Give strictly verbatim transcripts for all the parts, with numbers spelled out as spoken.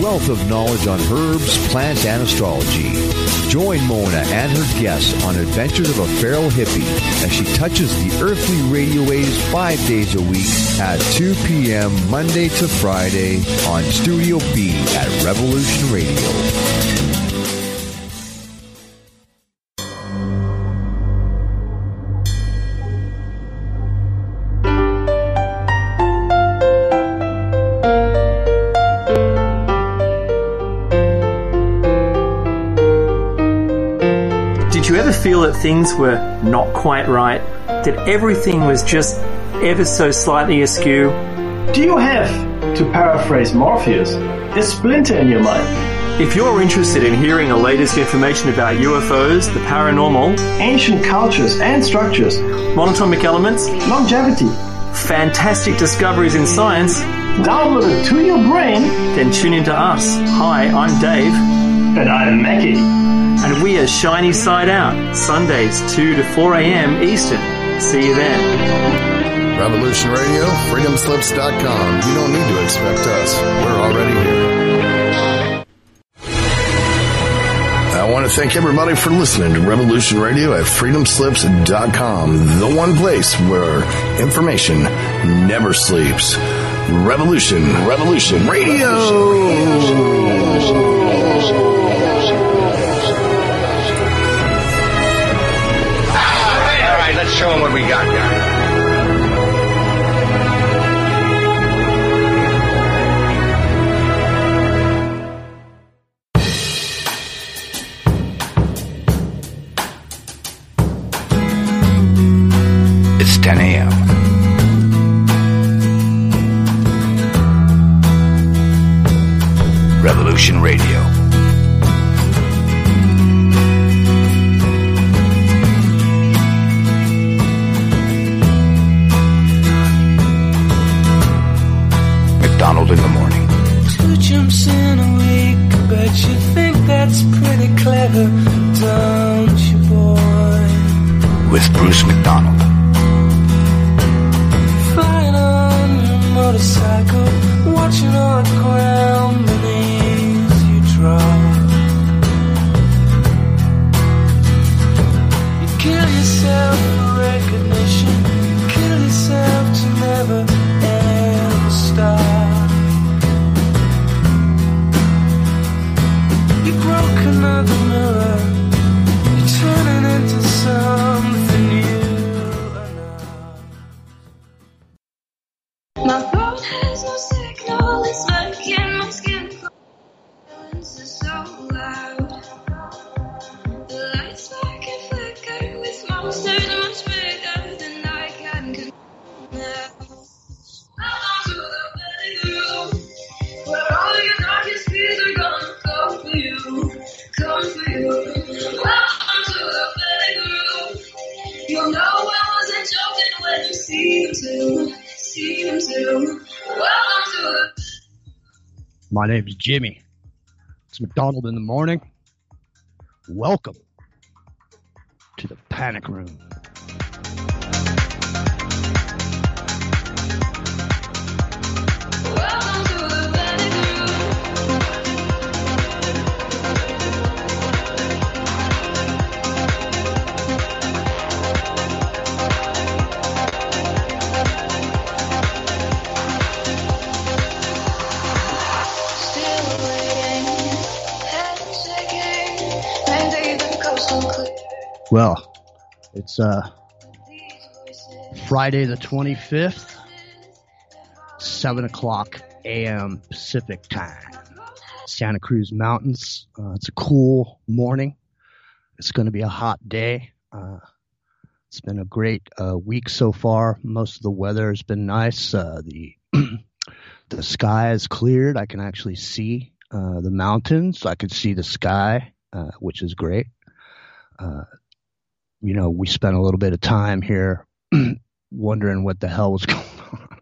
wealth of knowledge on herbs, plants, and astrology. Join Mona and her guests on adventures of a feral hippie as she touches the earthly radio waves five days a week at two p.m. Monday to Friday on Studio B at Revolution Radio. Did you ever feel that things were not quite right? That everything was just ever so slightly askew? Do you have, to paraphrase Morpheus, a splinter in your mind? If you're interested in hearing the latest information about U F Os, the paranormal, ancient cultures and structures, monatomic elements, longevity, fantastic discoveries in science, downloaded to your brain, then tune into us. Hi, I'm Dave. And I'm Mackie. And we are Shiny Side Out, Sundays two to four a.m. Eastern. See you then. Revolution Radio, freedom slips dot com. You don't need to expect us. We're already here. I want to thank everybody for listening to Revolution Radio at freedom slips dot com, the one place where information never sleeps. Revolution, Revolution Radio. Let's show them what we got, guys. It's ten a.m. Revolution Radio. McDonald in the morning. Two jumps in a week, I bet you think that's pretty clever, don't you, boy? With Bruce McDonald. Flying on your motorcycle, watching all the ground beneath you drop. You kill yourself for recognition, you kill yourself to never ever stop. You broke another mirror, you're turning into something new enough. My phone has no signal, it's making my skin crawl. Silence is so loud. The lights spark and flicker with monsters much bigger than I can control. Welcome to the betting room, where all your darkest fears are gonna come for you, come for you. Welcome to the betting room. You'll know I wasn't joking when you see them too, see them too. Welcome to the. My name's Jimmy. It's McDonald in the morning. Welcome to the Panic Room. Welcome to the betting room. Still waiting, head shaking, maybe the coast will clear. Well, it's uh, Friday the twenty-fifth, seven o'clock a.m. Pacific time. Santa Cruz Mountains. Uh, it's a cool morning. It's going to be a hot day. Uh, it's been a great uh, week so far. Most of the weather has been nice. Uh, the the sky is cleared. I can actually see uh, the mountains. I can see the sky, uh, which is great. Uh, you know, we spent a little bit of time here wondering what the hell was going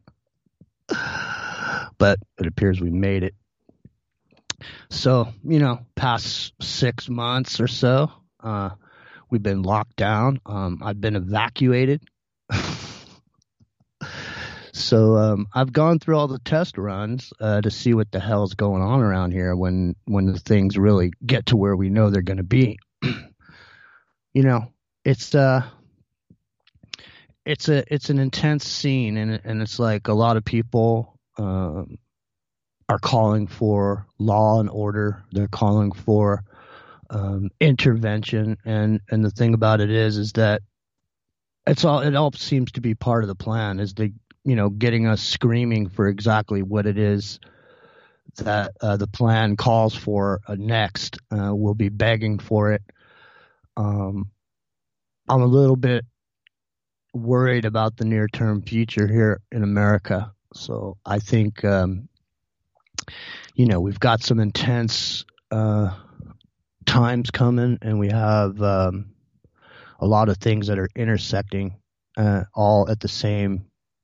on. But it appears we made it. So, you know, past six months or so, uh, we've been locked down. Um, I've been evacuated. So um, I've gone through all the test runs uh, to see what the hell's going on around here when when the things really get to where we know they're going to be. You know, it's uh, it's a it's an intense scene, and and it's like a lot of people um, are calling for law and order. They're calling for um, intervention, and and the thing about it is, is that it's all it all seems to be part of the plan. Is the you know, getting us screaming for exactly what it is that uh, the plan calls for uh, next. Uh, we'll be begging for it. Um, I'm a little bit worried about the near-term future here in America. So I think, um, you know, we've got some intense uh, times coming, and we have um, a lot of things that are intersecting uh, all at the same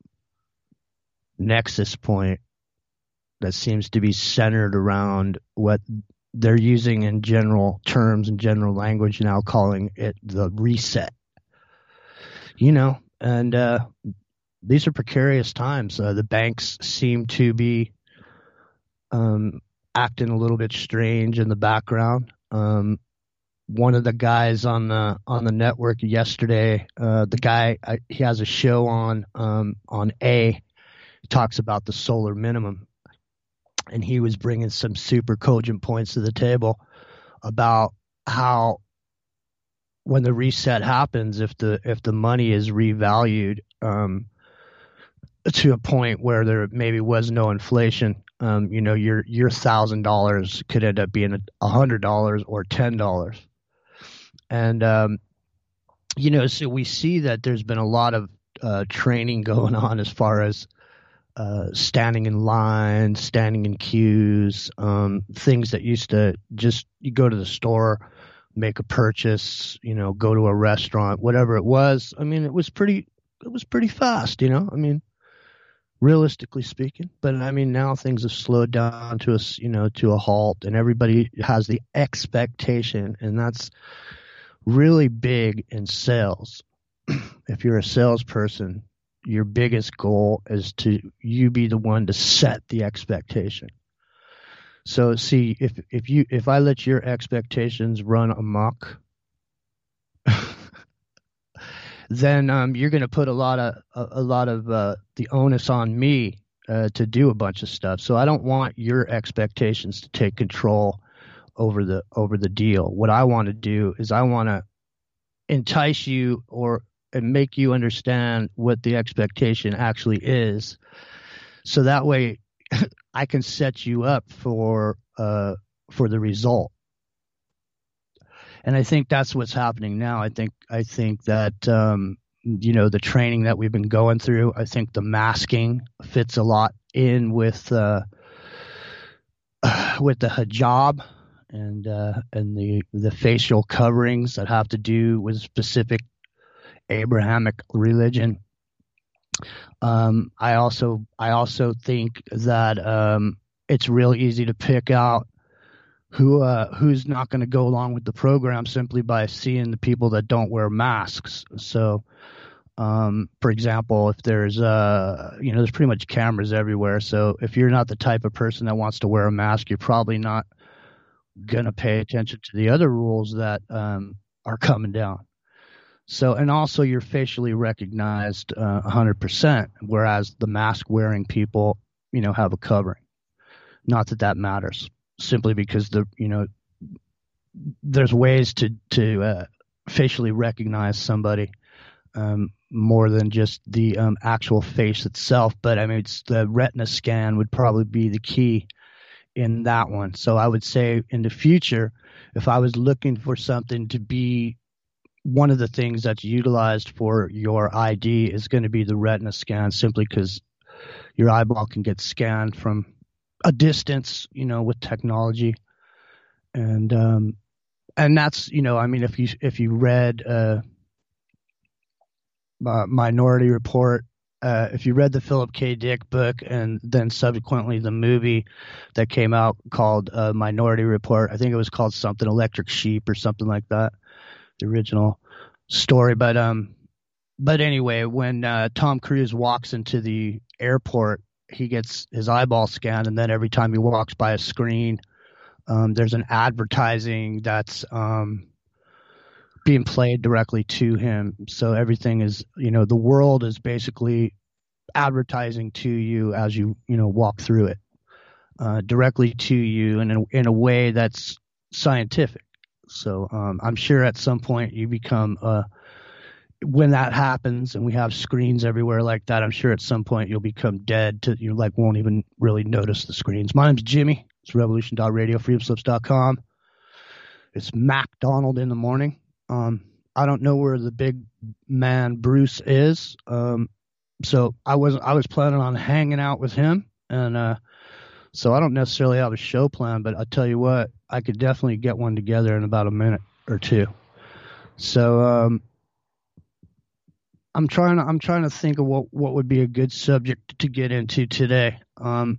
nexus point that seems to be centered around what they're using in general terms and general language now, calling it the reset. You know, and uh, these are precarious times. Uh, the banks seem to be um, acting a little bit strange in the background. Um, one of the guys on the on the network yesterday, uh, the guy I, he has a show on um, on A. Talks about the solar minimum, and he was bringing some super cogent points to the table about how when the reset happens, if the if the money is revalued um, to a point where there maybe was no inflation, um, you know, your your thousand dollars could end up being a hundred dollars or ten dollars, and um, you know, so we see that there's been a lot of uh, training going on as far as Uh, standing in line, standing in queues, um, things that used to just, you go to the store, make a purchase, you know, go to a restaurant, whatever it was. I mean, it was pretty, it was pretty fast, you know, I mean, realistically speaking. But I mean, now things have slowed down to us, you know, to a halt, and everybody has the expectation, and that's really big in sales. If you're a salesperson, your biggest goal is to you be the one to set the expectation. So see, if if you if I let your expectations run amok, then um, you're going to put a lot of a, a lot of uh, the onus on me uh, to do a bunch of stuff. So I don't want your expectations to take control over the over the deal. What I want to do is I want to entice you or and make you understand what the expectation actually is, so that way I can set you up for uh, for the result. And I think that's what's happening now. I think I think that um, you know, the training that we've been going through. I think the masking fits a lot in with uh, with the hijab and uh, and the the facial coverings that have to do with specific Abrahamic religion. Um, I also I also think that um, it's real easy to pick out who uh, who's not going to go along with the program simply by seeing the people that don't wear masks. So, um, for example, if there's uh, you know, there's pretty much cameras everywhere. So if you're not the type of person that wants to wear a mask, you're probably not going to pay attention to the other rules that um, are coming down. So, and also you're facially recognized uh, one hundred percent, whereas the mask-wearing people, you know, have a covering. Not that that matters, simply because the, you know, there's ways to to uh, facially recognize somebody um, more than just the um, actual face itself. But I mean, it's, the retina scan would probably be the key in that one. So I would say in the future, if I was looking for something to be, one of the things that's utilized for your I D is going to be the retina scan, simply because your eyeball can get scanned from a distance, you know, with technology. And, um, and that's, you know, I mean, if you, if you read, uh, uh Minority Report, uh, if you read the Philip K. Dick book and then subsequently the movie that came out called, uh, Minority Report, I think it was called something Electric Sheep or something like that, the original story. But, um, but anyway, when uh, Tom Cruise walks into the airport, he gets his eyeball scanned, and then every time he walks by a screen, um, there's an advertising that's um, being played directly to him. So everything is, you know, the world is basically advertising to you as you, you know, walk through it, uh, directly to you in a, in a way that's scientific. So um, I'm sure at some point you become, uh, when that happens and we have screens everywhere like that, I'm sure at some point you'll become dead to, you like won't even really notice the screens. My name's Jimmy. It's revolution dot radio, freedom slips dot com. It's MacDonald in the morning. Um, I don't know where the big man Bruce is. Um, so I wasn't, I was planning on hanging out with him. And, uh, so I don't necessarily have a show plan, but I'll tell you what, I could definitely get one together in about a minute or two. So, um, I'm trying to, I'm trying to think of what, what would be a good subject to get into today. Um,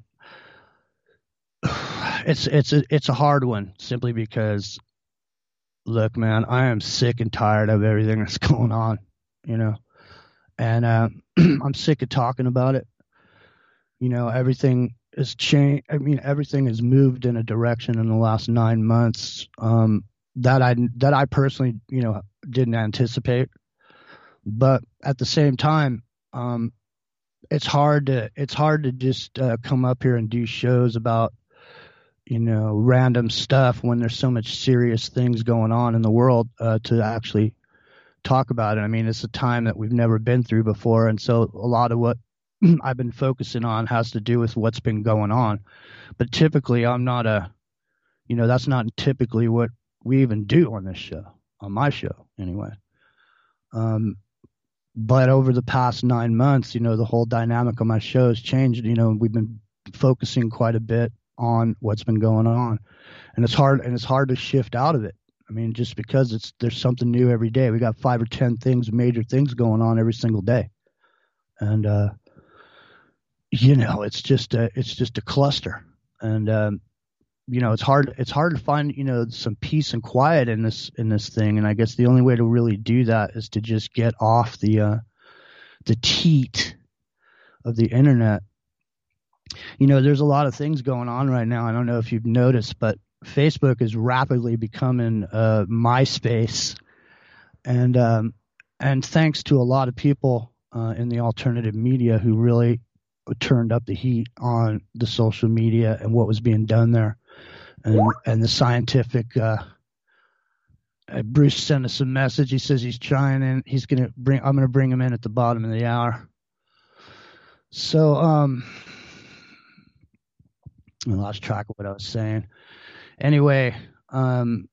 it's, it's a, it's a hard one simply because, look, man, I am sick and tired of everything that's going on, you know, and, uh, I'm sick of talking about it. You know, everything has changed. I mean, everything has moved in a direction in the last nine months, um, that I, that I personally, you know, didn't anticipate. But at the same time, um, it's hard to, it's hard to just, uh, come up here and do shows about, you know, random stuff when there's so much serious things going on in the world, uh, to actually talk about it. I mean, it's a time that we've never been through before. And so a lot of what I've been focusing on has to do with what's been going on. But typically I'm not a, you know, that's not typically what we even do on this show, on my show anyway. Um, but over the past nine months, you know, the whole dynamic of my show has changed. You know, we've been focusing quite a bit on what's been going on, and it's hard, and it's hard to shift out of it. I mean, just because it's, there's something new every day. We got five or ten things, major things going on every single day. And, uh, you know, it's just a, it's just a cluster. And, um, you know, it's hard, it's hard to find, you know, some peace and quiet in this, in this thing. And I guess the only way to really do that is to just get off the, uh, the teat of the internet. You know, there's a lot of things going on right now. I don't know if you've noticed, but Facebook is rapidly becoming uh, MySpace, and um, and thanks to a lot of people uh, in the alternative media who really turned up the heat on the social media and what was being done there, and and the scientific. Uh, uh, Bruce sent us a message. He says he's trying, and he's gonna bring. I'm gonna bring him in at the bottom of the hour. So um. I lost track of what I was saying. Anyway, um,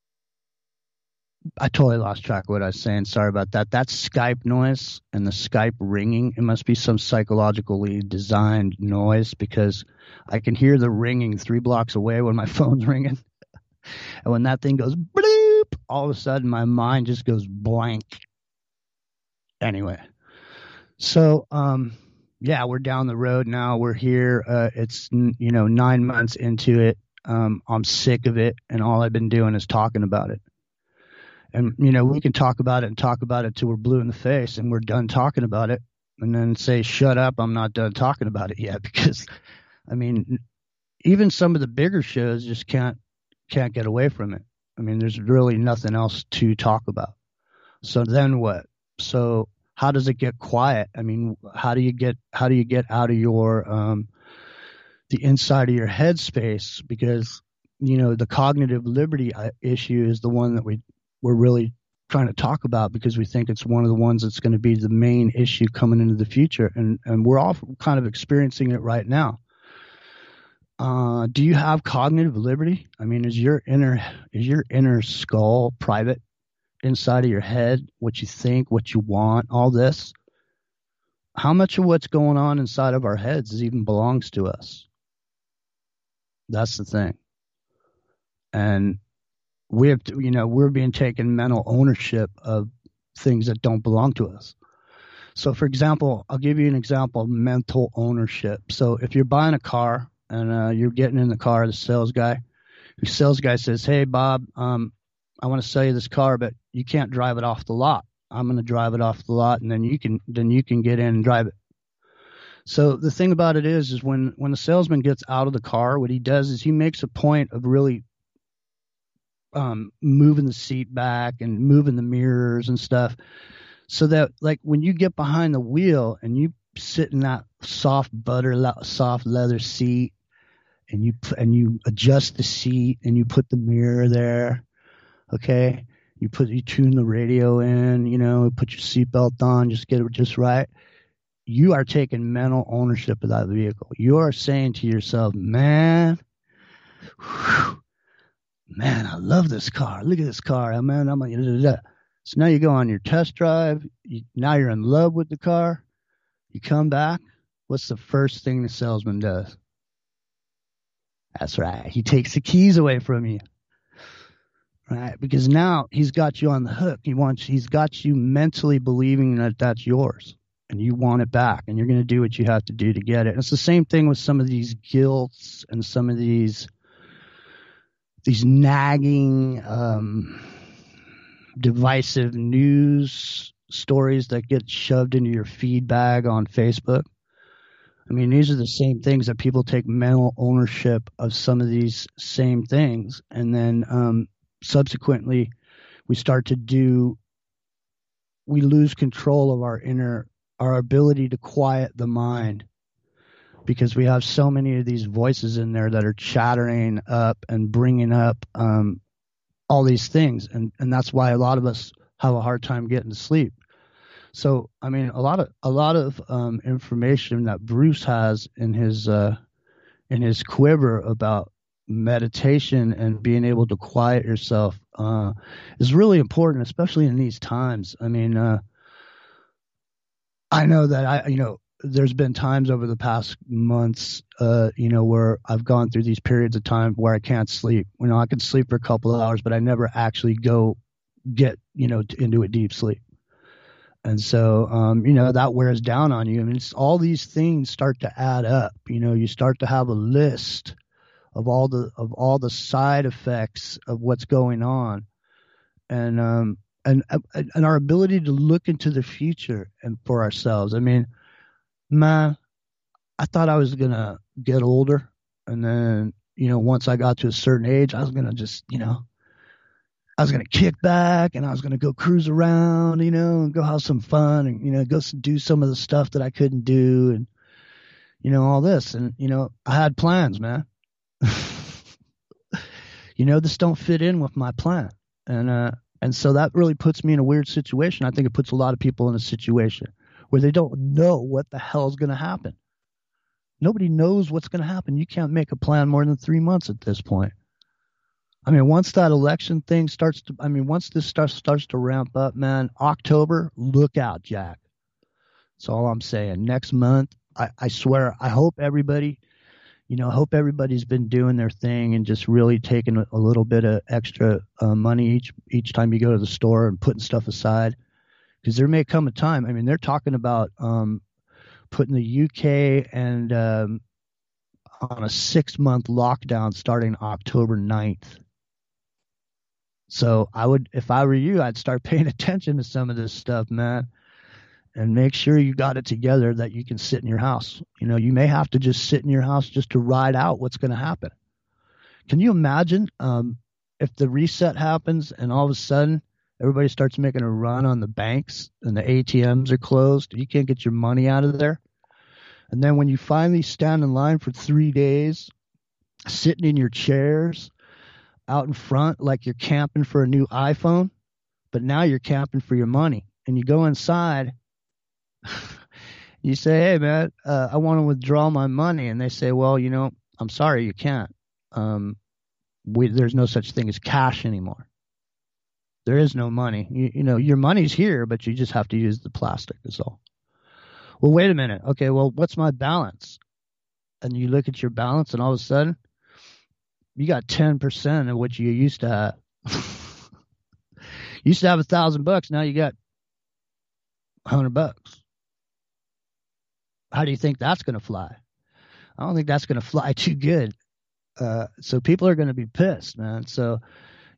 I totally lost track of what I was saying. Sorry about that. That's Skype noise and the Skype ringing. It must be some psychologically designed noise because I can hear the ringing three blocks away when my phone's ringing. And when that thing goes bloop, all of a sudden my mind just goes blank. Anyway, so, um, yeah, we're down the road now. We're here. Uh, it's, you know, nine months into it. Um, I'm sick of it. And all I've been doing is talking about it. And, you know, we can talk about it and talk about it till we're blue in the face and we're done talking about it and then say, shut up, I'm not done talking about it yet. Because, I mean, even some of the bigger shows just can't, can't get away from it. I mean, there's really nothing else to talk about. So then what? So, how does it get quiet? I mean, how do you get how do you get out of your um, the inside of your head space? Because, you know, the cognitive liberty issue is the one that we we're really trying to talk about because we think it's one of the ones that's going to be the main issue coming into the future, and and we're all kind of experiencing it right now. Uh, do you have cognitive liberty? I mean, is your inner is your inner skull private? Inside of your head, what you think, what you want, all this. How much of what's going on inside of our heads even belongs to us? That's the thing. And we have to, you know, we're being taken mental ownership of things that don't belong to us. So, for example, I'll give you an example of mental ownership. So if you're buying a car and uh, you're getting in the car, the sales guy, the sales guy says, hey, Bob, um, I want to sell you this car, but you can't drive it off the lot. I'm going to drive it off the lot, and then you can then you can get in and drive it. So the thing about it is, is when, when the salesman gets out of the car, what he does is he makes a point of really um, moving the seat back and moving the mirrors and stuff, so that like when you get behind the wheel and you sit in that soft butter, soft leather seat, and you and you adjust the seat and you put the mirror there, okay? You put you tune the radio in, you know, put your seatbelt on, just get it just right. You are taking mental ownership of that vehicle. You are saying to yourself, man, whew, man, I love this car. Look at this car, man. I'm like, da, da, da. So now you go on your test drive. You, now you're in love with the car. You come back. What's the first thing the salesman does? That's right. He takes the keys away from you. Right? Because now he's got you on the hook. He wants, he's got you mentally believing that that's yours. And you want it back, and you're going to do what you have to do to get it. And it's the same thing with some of these guilts and some of these these nagging, um, divisive news stories that get shoved into your feed bag on Facebook. I mean, these are the same things that people take mental ownership of some of these same things, and then um, subsequently we start to do, we lose control of our inner our ability to quiet the mind, because we have so many of these voices in there that are chattering up and bringing up um, all these things. And, and that's why a lot of us have a hard time getting to sleep. So, I mean, a lot of, a lot of um, information that Bruce has in his, uh, in his quiver about meditation and being able to quiet yourself uh, is really important, especially in these times. I mean, uh, I know that I, you know, there's been times over the past months, uh, you know, where I've gone through these periods of time where I can't sleep. You know, I can sleep for a couple of hours, but I never actually go get, you know, into a deep sleep. And so, um, you know, that wears down on you. I mean, it's, all these things start to add up. You know, you start to have a list of all the of all the side effects of what's going on, and um, and and our ability to look into the future and for ourselves. I mean, man, I thought I was gonna get older, and then, you know, once I got to a certain age, I was gonna just, you know, I was gonna kick back and I was gonna go cruise around, you know, and go have some fun, and, you know, go do some of the stuff that I couldn't do, and, you know, all this, and, you know, I had plans, man. You know, this don't fit in with my plan, and uh. And so that really puts me in a weird situation. I think it puts a lot of people in a situation where they don't know what the hell is going to happen. Nobody knows what's going to happen. You can't make a plan more than three months at this point. I mean, once that election thing starts to, I mean, once this starts, starts to ramp up, man, October, look out, Jack. That's all I'm saying. Next month, I, I swear, I hope everybody, you know, I hope everybody's been doing their thing and just really taking a, a little bit of extra uh, money each each time you go to the store and putting stuff aside, because there may come a time. I mean, they're talking about um, putting the U K and um, on a six month lockdown starting October ninth. So I would, if I were you, I'd start paying attention to some of this stuff, man. And make sure you got it together that you can sit in your house. You know, you may have to just sit in your house just to ride out what's going to happen. Can you imagine um, if the reset happens and all of a sudden everybody starts making a run on the banks and the A T Ms are closed, you can't get your money out of there? And then when you finally stand in line for three days, sitting in your chairs out in front like you're camping for a new iPhone, but now you're camping for your money, and you go inside. You say, hey, man, uh, I want to withdraw my money. And they say, well, you know, I'm sorry, you can't. Um, we, there's no such thing as cash anymore. There is no money. You, you know, your money's here, but you just have to use the plastic is all. Well, wait a minute. Okay, well, what's my balance? And you look at your balance, and all of a sudden, you got ten percent of what you used to have. You used to have a thousand bucks. Now you got a hundred bucks. How do you think that's going to fly? I don't think that's going to fly too good. Uh, so people are going to be pissed, man. So,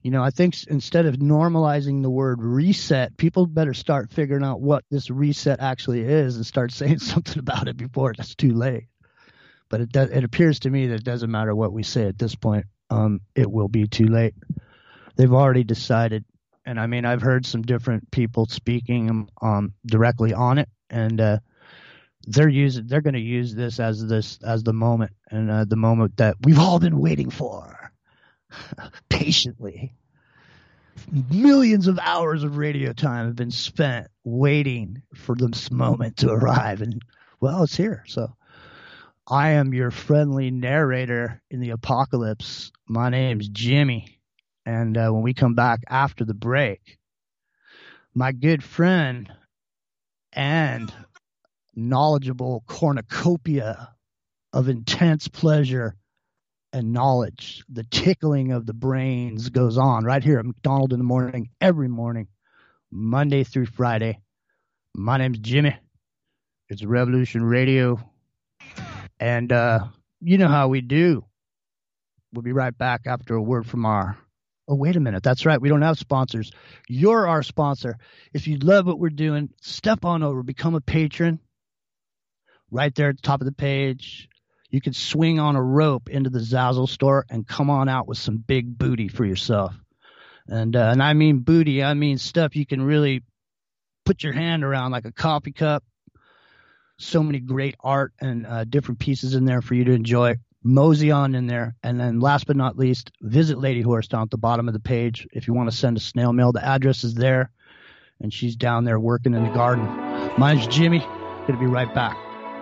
You know, I think s- instead of normalizing the word reset, people better start figuring out what this reset actually is and start saying something about it before it's too late. But it does, it appears to me that it doesn't matter what we say at this point. Um, it will be too late. They've already decided. And I mean, I've heard some different people speaking um, directly on it, and uh, they're using, they're going to use this as this as the moment, and uh, the moment that we've all been waiting for. Patiently. Millions of hours of radio time have been spent waiting for this moment to arrive, and well, it's here. So I am your friendly narrator in the apocalypse. My name's Jimmy, and uh, when we come back after the break, my good friend and knowledgeable cornucopia of intense pleasure and knowledge, the tickling of the brains goes on right here at McDonald in the Morning, every morning, Monday through Friday. My name's Jimmy. It's Revolution Radio. And uh, you know how we do. We'll be right back after a word from our... Oh, wait a minute. That's right. We don't have sponsors. You're our sponsor. If you love what we're doing, step on over. Become a patron. Right there at the top of the page. You can swing on a rope into the Zazzle store and come on out with some big booty for yourself. And uh, and I mean booty, I mean stuff you can really put your hand around, like a coffee cup. So many great art and uh, different pieces in there for you to enjoy. Mosey on in there. And then last but not least, visit Lady Horse down at the bottom of the page. If you want to send a snail mail, the address is there. And she's down there working in the garden. Mine's Jimmy. Going to be right back.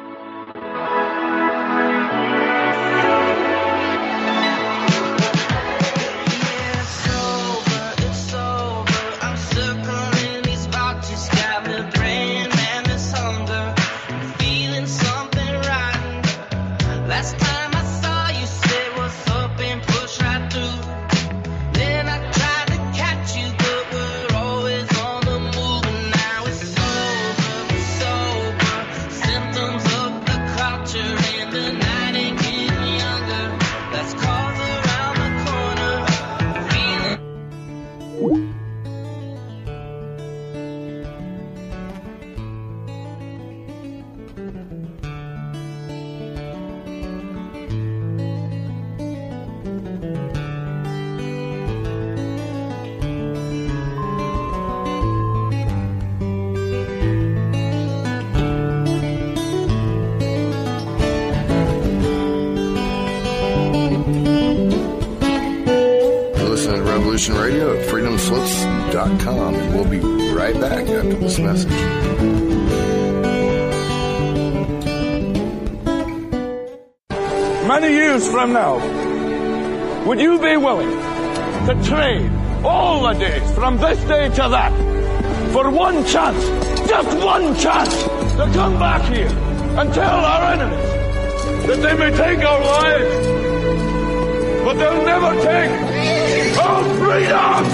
Radio at freedom slips dot com, and we'll be right back after this message. Many years from now, would you be willing to trade all the days from this day to that for one chance, just one chance, to come back here and tell our enemies that they may take our lives, but they'll never take our freedom!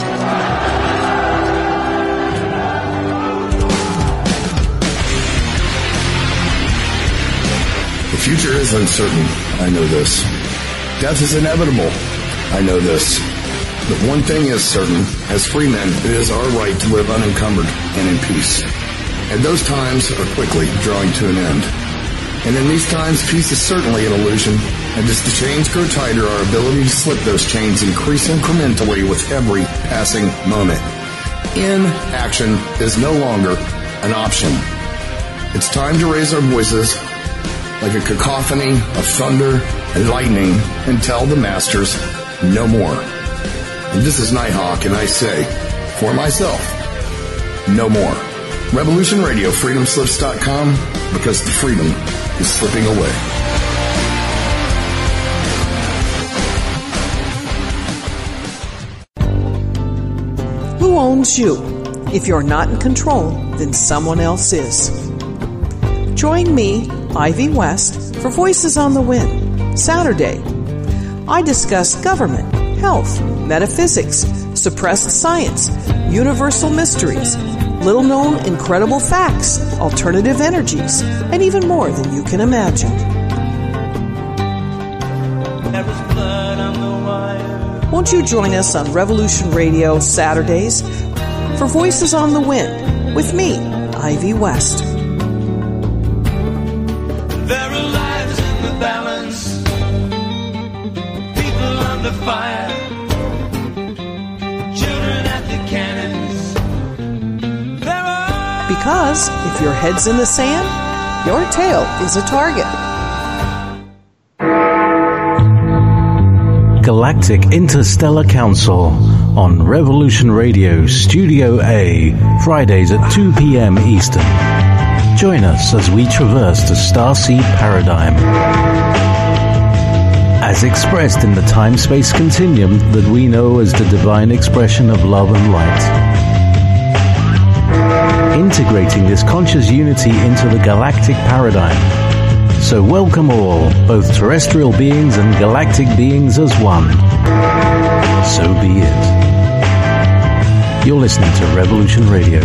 The future is uncertain. I know this. Death is inevitable. I know this. But one thing is certain. As free men, it is our right to live unencumbered and in peace. And those times are quickly drawing to an end. And in these times, peace is certainly an illusion. And as the chains grow tighter, our ability to slip those chains increase incrementally with every passing moment. Inaction is no longer an option. It's time to raise our voices like a cacophony of thunder and lightning and tell the masters no more. And this is Nighthawk, and I say, for myself, no more. Revolution Radio, freedom slips dot com, because the freedom is slipping away. Who owns you? If you're not in control, then someone else is. Join me, Ivy West, for Voices on the Wind, Saturday. I discuss government, health, metaphysics, suppressed science, universal mysteries, little-known incredible facts, alternative energies, and even more than you can imagine. Won't you join us on Revolution Radio Saturdays for Voices on the Wind with me, Ivy West. There are lives in the balance, people under fire, children at the cannons. There are... Because if your head's in the sand, your tail is a target. Galactic Interstellar Council on Revolution Radio Studio A, Fridays at two p.m. Eastern. Join us as we traverse the starseed paradigm, as expressed in the time-space continuum that we know as the divine expression of love and light. Integrating this conscious unity into the galactic paradigm. So welcome all, both terrestrial beings and galactic beings as one. So be it. You're listening to Revolution Radio.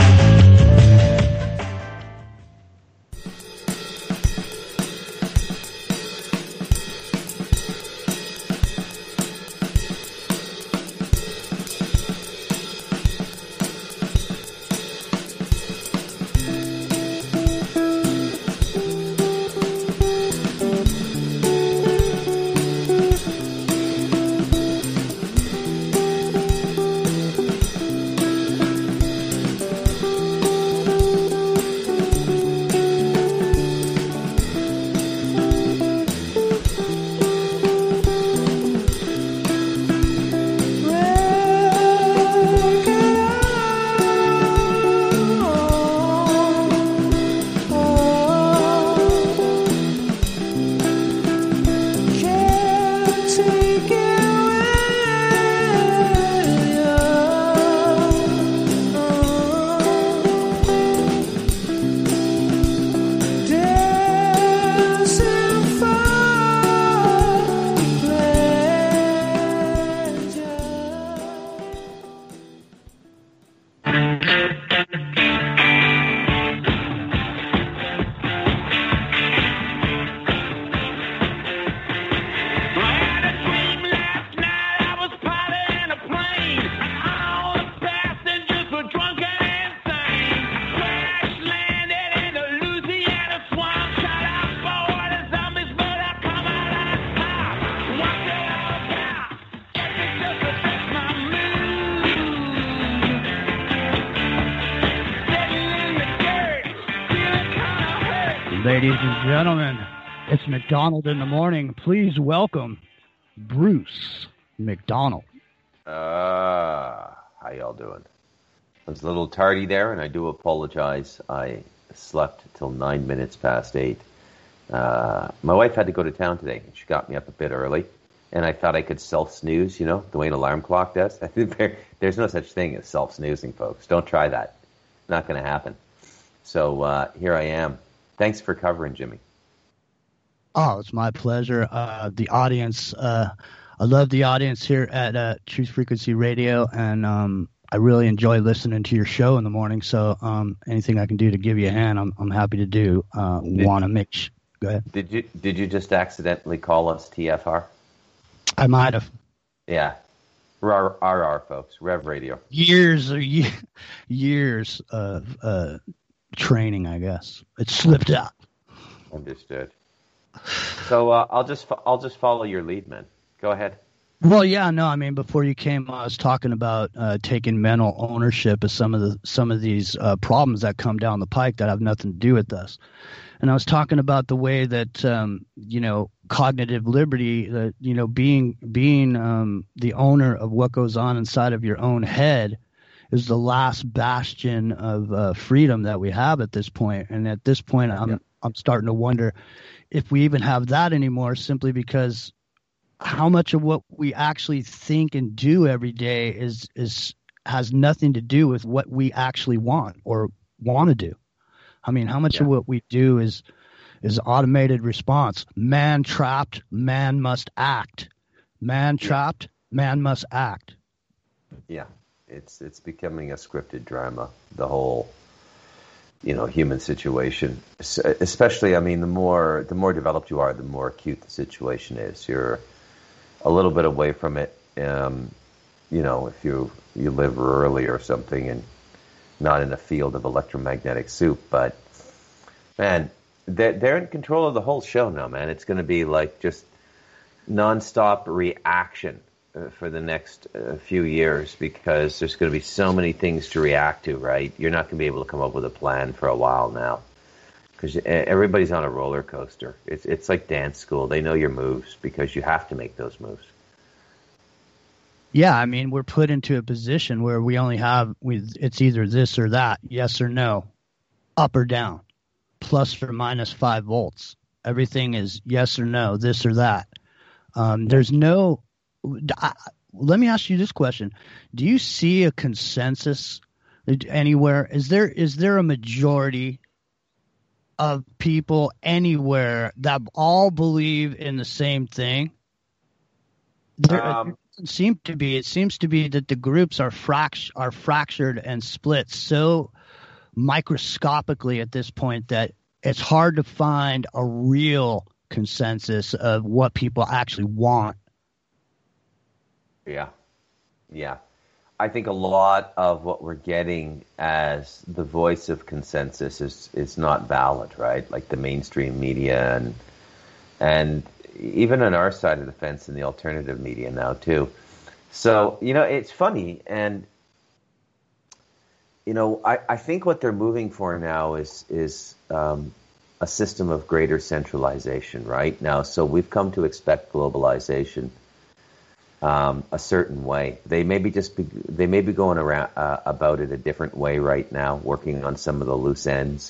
Ladies and gentlemen, it's McDonald in the morning. Please welcome Bruce McDonald. Ah, how y'all doing? I was a little tardy there, and I do apologize. I slept till nine minutes past eight. Uh, my wife had to go to town today, and she got me up a bit early, and I thought I could self-snooze, you know, the way an alarm clock does. I think there, there's no such thing as self-snoozing, folks. Don't try that. Not going to happen. So uh, here I am. Thanks for covering, Jimmy. Oh, it's my pleasure. Uh, the audience, uh, I love the audience here at uh, Truth Frequency Radio, and um, I really enjoy listening to your show in the morning. So um, anything I can do to give you a hand, I'm, I'm happy to do. Uh, Want to make sh- Go ahead. Did you did you just accidentally call us T F R? I might have. Yeah. R R R, folks. Rev Radio. Years or year, years of uh, training, I guess. It slipped out. Understood. So uh, I'll just I'll just follow your lead, man. Go ahead. Well, yeah, no, I mean, before you came, I was talking about uh, taking mental ownership of some of the some of these uh, problems that come down the pike that have nothing to do with us. And I was talking about the way that um, you know, cognitive liberty, that you know, being being um, the owner of what goes on inside of your own head is the last bastion of uh, freedom that we have at this point. And at this point, I'm yeah. I'm starting to wonder if we even have that anymore, simply because how much of what we actually think and do every day is is has nothing to do with what we actually want or want to do. I mean, how much yeah. of what we do is is automated response? Man trapped, man must act. Man trapped, yeah. man must act. Yeah, it's it's becoming a scripted drama, the whole, you know, human situation. Especially, I mean, the more the more developed you are, the more acute the situation is. You're a little bit away from it, um, you know, if you you live rurally or something and not in a field of electromagnetic soup. But man, they're, they're in control of the whole show now, man. It's going to be like just nonstop reaction uh, for the next uh, few years, because there's going to be so many things to react to, right? You're not going to be able to come up with a plan for a while now, because everybody's on a roller coaster. It's it's like dance school. They know your moves because you have to make those moves. Yeah, I mean, we're put into a position where we only have, we, it's either this or that, yes or no, up or down, plus or minus five volts. Everything is yes or no, this or that. Um, there's no, I, let me ask you this question. Do you see a consensus anywhere? Is there is there a majority of people anywhere that all believe in the same thing? There, um, it doesn't seem to be. It seems to be that the groups are fract- are fractured and split so microscopically at this point that it's hard to find a real consensus of what people actually want. Yeah. Yeah. I think a lot of what we're getting as the voice of consensus is, is not valid, right? Like the mainstream media and and even on our side of the fence in the alternative media now too. So, you know, it's funny. And, you know, I, I think what they're moving for now is, is um, a system of greater centralization, right? Now, so we've come to expect globalization um, a certain way. They may be just be, they may be going around uh, about it a different way right now, working on some of the loose ends.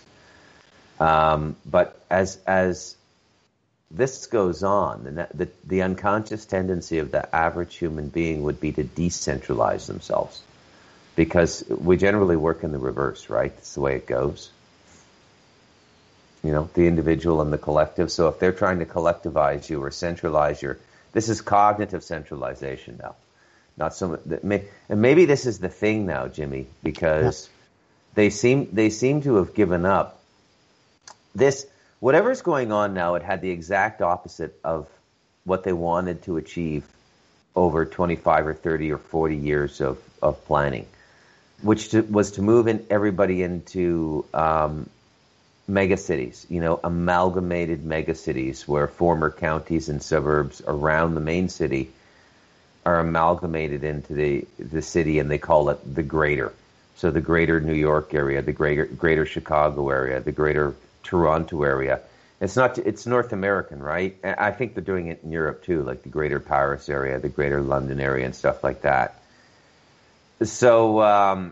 Um, but as as this goes on, the, the the unconscious tendency of the average human being would be to decentralize themselves, because we generally work in the reverse, right? That's the way it goes. You know, the individual and the collective. So if they're trying to collectivize you or centralize your, this is cognitive centralization now. Not so much, and maybe this is the thing now, Jimmy, because they seem they seem to have given up. This, whatever's going on now, it had the exact opposite of what they wanted to achieve over twenty-five or thirty or forty years of, of planning, which to, was to move in everybody into um, mega cities, you know, amalgamated mega cities where former counties and suburbs around the main city are amalgamated into the, the city, and they call it the greater. So the greater New York area, the greater greater Chicago area, the greater Toronto area. It's not, it's North American, right? I think they're doing it in Europe too, like the greater Paris area, the greater London area and stuff like that. So um,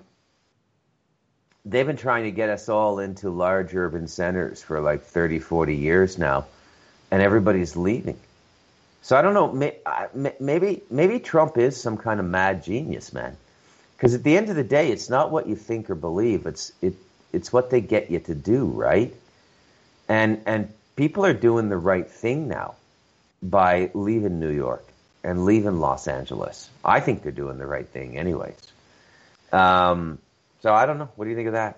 they've been trying to get us all into large urban centers for like thirty, forty years now, and everybody's leaving. So I don't know, maybe maybe Trump is some kind of mad genius, man. Because at the end of the day, it's not what you think or believe, it's it it's what they get you to do, right? And and people are doing the right thing now by leaving New York and leaving Los Angeles. I think they're doing the right thing anyways. Um, so I don't know. What do you think of that?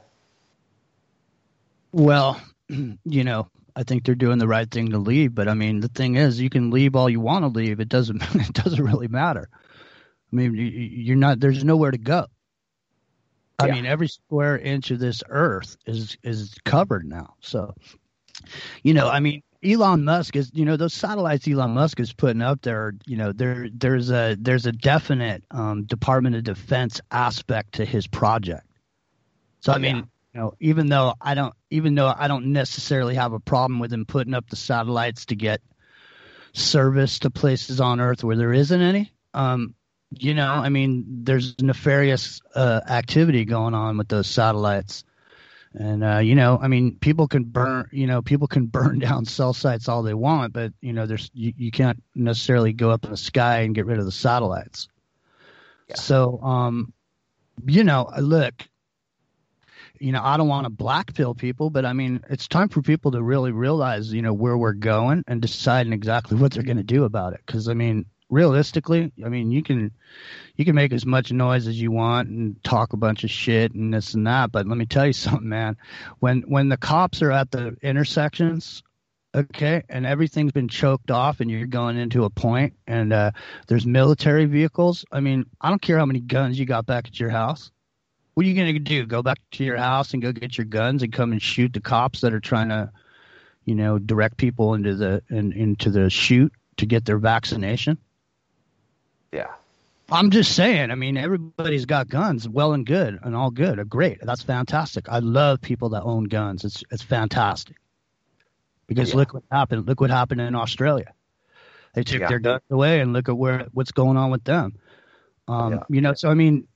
Well, you know, I think they're doing the right thing to leave. But, I mean, the thing is, you can leave all you want to leave. It doesn't it doesn't really matter. I mean, you, you're not – there's nowhere to go. I yeah. mean, every square inch of this earth is is covered now. So – You know, I mean, Elon Musk is, you know, those satellites Elon Musk is putting up there, you know, there there's a there's a definite um, Department of Defense aspect to his project. So, I mean, yeah. you know, even though I don't even though I don't necessarily have a problem with him putting up the satellites to get service to places on Earth where there isn't any, um, you know, I mean, there's nefarious uh, activity going on with those satellites. And, uh, you know, I mean, people can burn, you know, people can burn down cell sites all they want, but, you know, there's, you, you can't necessarily go up in the sky and get rid of the satellites. Yeah. So, um, you know, look, you know, I don't want to blackpill people, but I mean, it's time for people to really realize, you know, where we're going and deciding exactly what they're going to do about it. Cause I mean, realistically, I mean, you can, you can make as much noise as you want and talk a bunch of shit and this and that. But let me tell you something, man, when, when the cops are at the intersections okay, and everything's been choked off and you're going into a point and uh, there's military vehicles. I mean, I don't care how many guns you got back at your house. What are you going to do? Go back to your house and go get your guns and come and shoot the cops that are trying to, you know, direct people into the in, into the chute to get their vaccination? Yeah. I'm just saying, I mean, everybody's got guns, well and good and all good. Great. That's fantastic. I love people that own guns. It's it's fantastic. Because yeah. look what happened. Look what happened in Australia. They took yeah. their guns away and look at where what's going on with them. Um, yeah. You know, so I mean,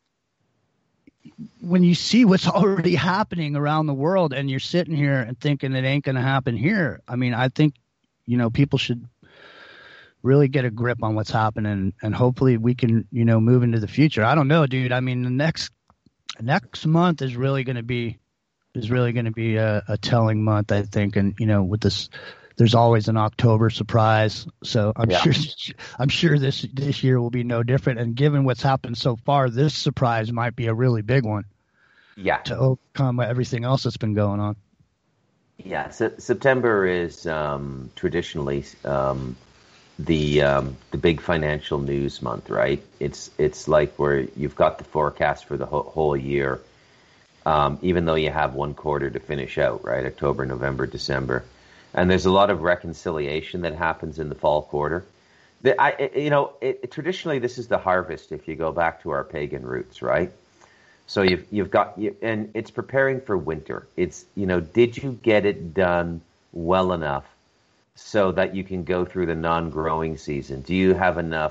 when you see what's already happening around the world and you're sitting here and thinking it ain't going to happen here, I mean, I think, you know, people should really get a grip on what's happening and hopefully we can, you know, move into the future. I don't know, dude. I mean, the next next month is really going to be is really going to be a, a telling month, I think. And, you know, with this, there's always an October surprise. So I'm yeah. sure I'm sure this this year will be no different. And given what's happened so far, this surprise might be a really big one. Yeah. To overcome everything else that's been going on. Yeah. So September is um, traditionally um, the um, the big financial news month, right? It's it's like where you've got the forecast for the whole, whole year, um, even though you have one quarter to finish out, right? October, November, December. And there's a lot of reconciliation that happens in the fall quarter. The, I, you know, it, traditionally this is the harvest. If you go back to our pagan roots, right? So you've you've got, you, and it's preparing for winter. It's, you know, did you get it done well enough so that you can go through the non-growing season? Do you have enough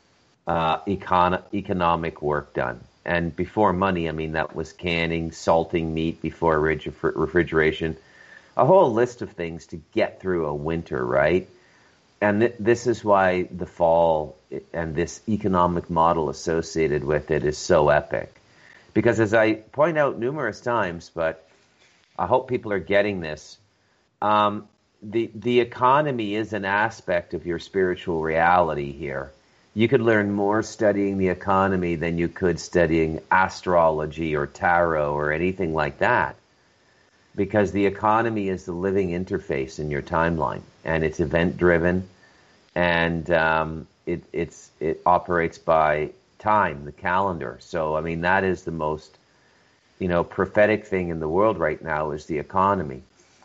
uh, econ- economic work done? And before money, I mean that was canning, salting meat before refri- refrigeration. A whole list of things to get through a winter, right? And th- this is why the fall and this economic model associated with it is so epic. Because as I point out numerous times, but I hope people are getting this, um, the the economy is an aspect of your spiritual reality here. You could learn more studying the economy than you could studying astrology or tarot or anything like that. Because the economy is the living interface in your timeline, and it's event-driven, and um, it it's it operates by time, the calendar. So, I mean, that is the most, you know, prophetic thing in the world right now is the economy.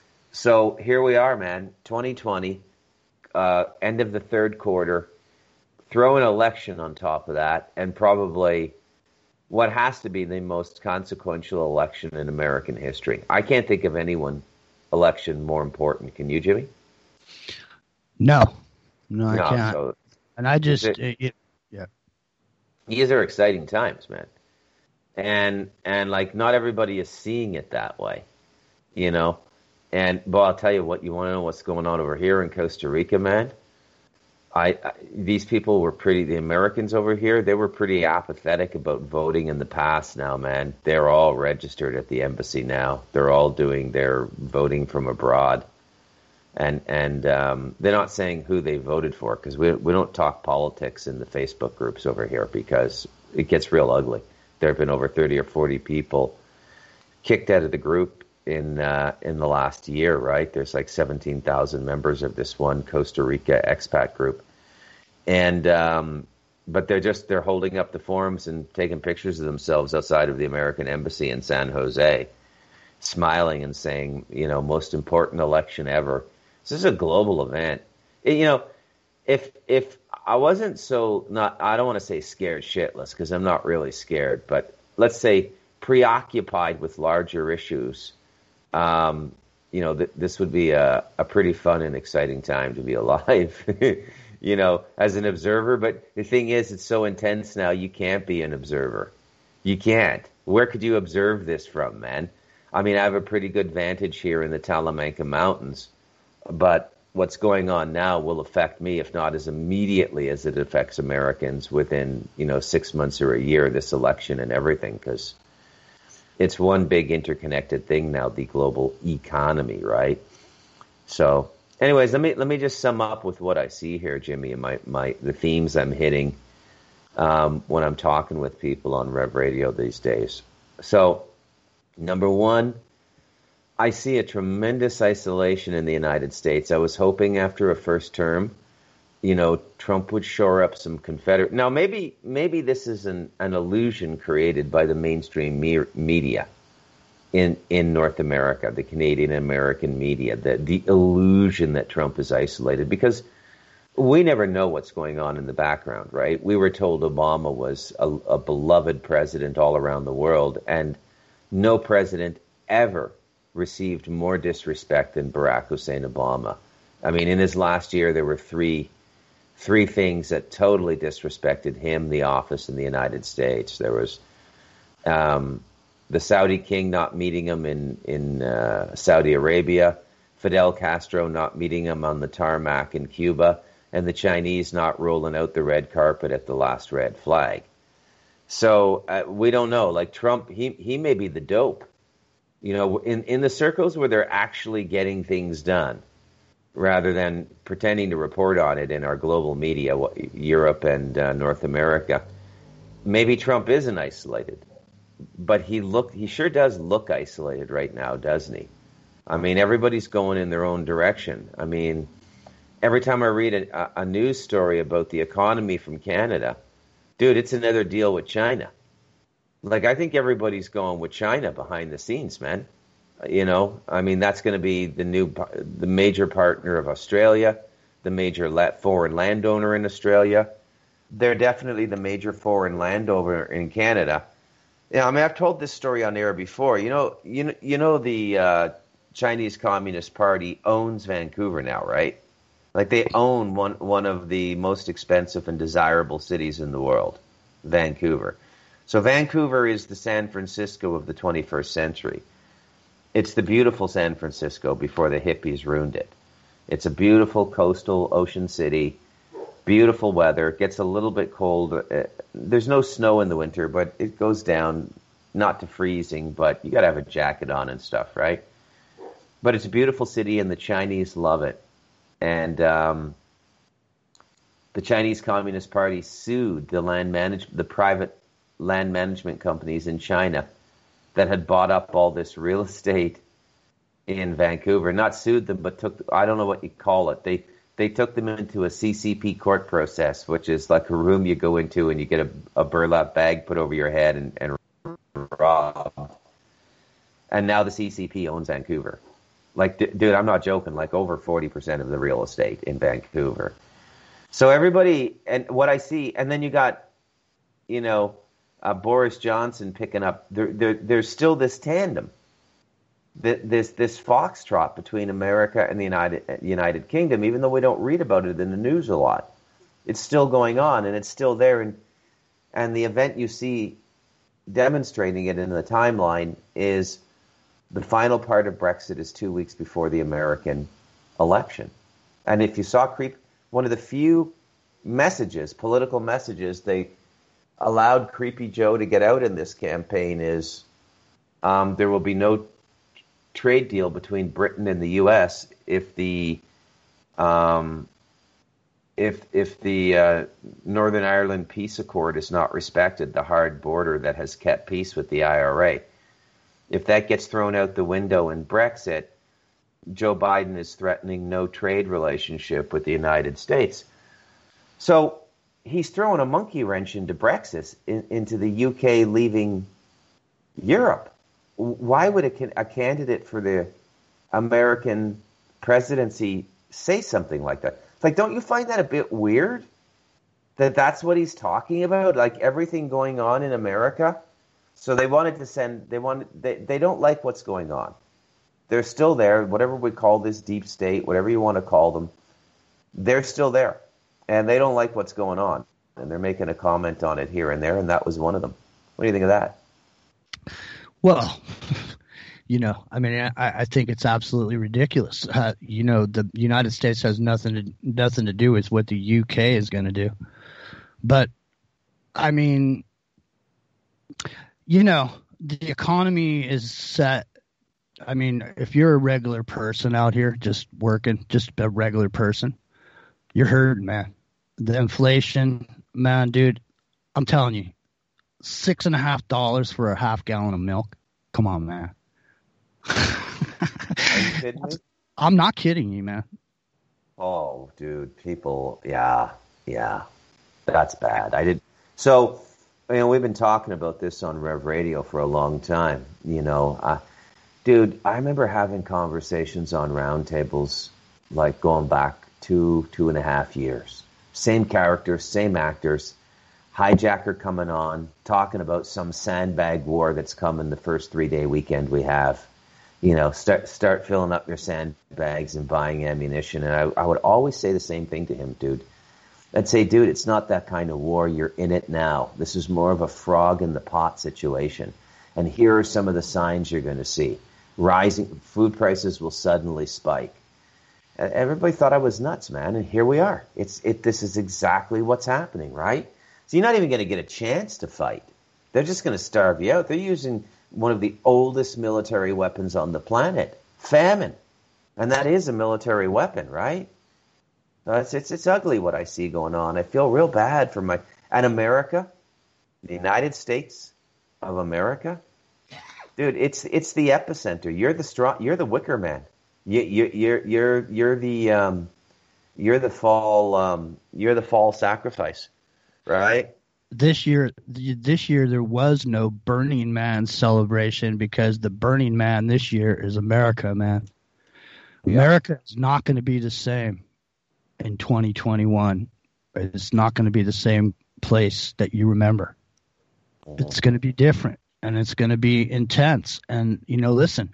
So here we are, man, twenty twenty, uh, end of the third quarter, throw an election on top of that, and probably what has to be the most consequential election in American history. I can't think of any one election more important. Can you, Jimmy? No. No, I no, can't. So and I just, it, it, it, yeah. These are exciting times, man. And, and like, not everybody is seeing it that way, you know? And, but I'll tell you what, you want to know what's going on over here in Costa Rica, man? I, I these people were pretty, the Americans over here, they were pretty apathetic about voting in the past now, man. They're all registered at the embassy now. They're all doing their voting from abroad. And and um, they're not saying who they voted for, because we, we don't talk politics in the Facebook groups over here because it gets real ugly. There have been over thirty or forty people kicked out of the group in uh, in the last year, right? There's like seventeen thousand members of this one Costa Rica expat group. And um, but they're just they're holding up the forums and taking pictures of themselves outside of the American embassy in San Jose, smiling and saying, you know, most important election ever. This is a global event. It, you know, if if I wasn't so not I don't want to say scared shitless, because I'm not really scared, but let's say preoccupied with larger issues, um, you know, th- this would be a, a pretty fun and exciting time to be alive, you know, as an observer. But the thing is, it's so intense now, you can't be an observer. You can't. Where could you observe this from, man? I mean, I have a pretty good vantage here in the Talamanca Mountains, but what's going on now will affect me, if not as immediately as it affects Americans within, you know, six months or a year, this election and everything, because it's one big interconnected thing now, the global economy, right? So, anyways, let me let me just sum up with what I see here, Jimmy, and my, my the themes I'm hitting um, when I'm talking with people on Rev Radio these days. So, number one, I see a tremendous isolation in the United States. I was hoping after a first term, you know, Trump would shore up some Confederate. Now, maybe maybe this is an, an illusion created by the mainstream me- media in in North America, the Canadian American media, the, the illusion that Trump is isolated, because we never know what's going on in the background, right? We were told Obama was a, a beloved president all around the world, and no president ever received more disrespect than Barack Hussein Obama. I mean, in his last year, there were three three things that totally disrespected him, the office, and the United States. There was um, the Saudi king not meeting him in, in uh, Saudi Arabia, Fidel Castro not meeting him on the tarmac in Cuba, and the Chinese not rolling out the red carpet at the last red flag. So uh, we don't know. Like Trump, he he may be the dope. You know, in, in the circles where they're actually getting things done, rather than pretending to report on it in our global media, Europe and uh, North America, maybe Trump isn't isolated. But he look he sure does look isolated right now, doesn't he? I mean, everybody's going in their own direction. I mean, every time I read a, a news story about the economy from Canada, dude, it's another deal with China. Like, I think everybody's going with China behind the scenes, man. You know, I mean, that's going to be the new, the major partner of Australia, the major foreign landowner in Australia. They're definitely the major foreign landowner in Canada. Yeah, I mean, I've told this story on air before. You know, you know, you know, the uh, Chinese Communist Party owns Vancouver now, right? Like, they own one one of the most expensive and desirable cities in the world, Vancouver. So Vancouver is the San Francisco of the twenty-first century. It's the beautiful San Francisco before the hippies ruined it. It's a beautiful coastal ocean city, beautiful weather. It gets a little bit cold. There's no snow in the winter, but it goes down, not to freezing, but you got to have a jacket on and stuff, right? But it's a beautiful city, and the Chinese love it. And um, the Chinese Communist Party sued the land manage the private land management companies in China that had bought up all this real estate in Vancouver. Not sued them, but took, I don't know what you call it. They they took them into a C C P court process, which is like a room you go into and you get a, a burlap bag put over your head and, and robbed. And now the C C P owns Vancouver. Like, d- dude, I'm not joking, like over forty percent of the real estate in Vancouver. So everybody, and what I see, and then you got, you know, Uh, Boris Johnson picking up. There, there, there's still this tandem, this this foxtrot between America and the United United Kingdom. Even though we don't read about it in the news a lot, it's still going on, and it's still there. And and the event you see demonstrating it in the timeline is the final part of Brexit is two weeks before the American election. And if you saw creep, one of the few messages, political messages they allowed Creepy Joe to get out in this campaign is um, there will be no t- trade deal between Britain and the U S if the um, if if the uh, Northern Ireland Peace Accord is not respected, the hard border that has kept peace with the I R A. If that gets thrown out the window in Brexit, Joe Biden is threatening no trade relationship with the United States. So he's throwing a monkey wrench into Brexit, in, into the U K leaving Europe. Why would a, a candidate for the American presidency say something like that? Like, don't you find that a bit weird? That that's what he's talking about? Like, everything going on in America? So they wanted to send, they wanted, they, they don't like what's going on. They're still there, whatever we call this deep state, whatever you want to call them, they're still there. And they don't like what's going on. And they're making a comment on it here and there, and that was one of them. What do you think of that? Well, you know, I mean, I, I think it's absolutely ridiculous. Uh, you know, the United States has nothing to nothing to do with what the U K is going to do. But, I mean, you know, the economy is set. I mean, if you're a regular person out here just working, just a regular person, you're hurting, man. The inflation, man, dude, I'm telling you, six and a half dollars for a half gallon of milk. Come on, man. you kidding me? I'm not kidding you, man. Oh, dude, people, yeah, yeah, that's bad. I did. So, you know, we've been talking about this on Rev Radio for a long time. You know, uh, dude, I remember having conversations on roundtables, like going back two, two and a half years. Same characters, same actors. Hijacker coming on, talking about some sandbag war that's coming the first three-day weekend we have. You know, start start filling up your sandbags and buying ammunition. And I, I would always say the same thing to him, dude. I'd say, dude, it's not that kind of war. You're in it now. This is more of a frog in the pot situation. And here are some of the signs you're going to see. Rising food prices will suddenly spike. Everybody thought I was nuts, man. And here we are. It's it. This is exactly what's happening, right? So you're not even going to get a chance to fight. They're just going to starve you out. They're using one of the oldest military weapons on the planet, famine. And that is a military weapon, right? Uh, it's, it's, it's ugly what I see going on. I feel real bad for my... And America, the United States of America, dude, it's it's the epicenter. You're the strong. You're the wicker man. You, you, you're you're you're the um, you're the fall. Um, you're the fall sacrifice. Right. This year, this year there was no Burning Man celebration because the Burning Man this year is America, man. Yeah. America is not going to be the same in twenty twenty-one. It's not going to be the same place that you remember. Mm-hmm. It's going to be different, and it's going to be intense. And you know, listen,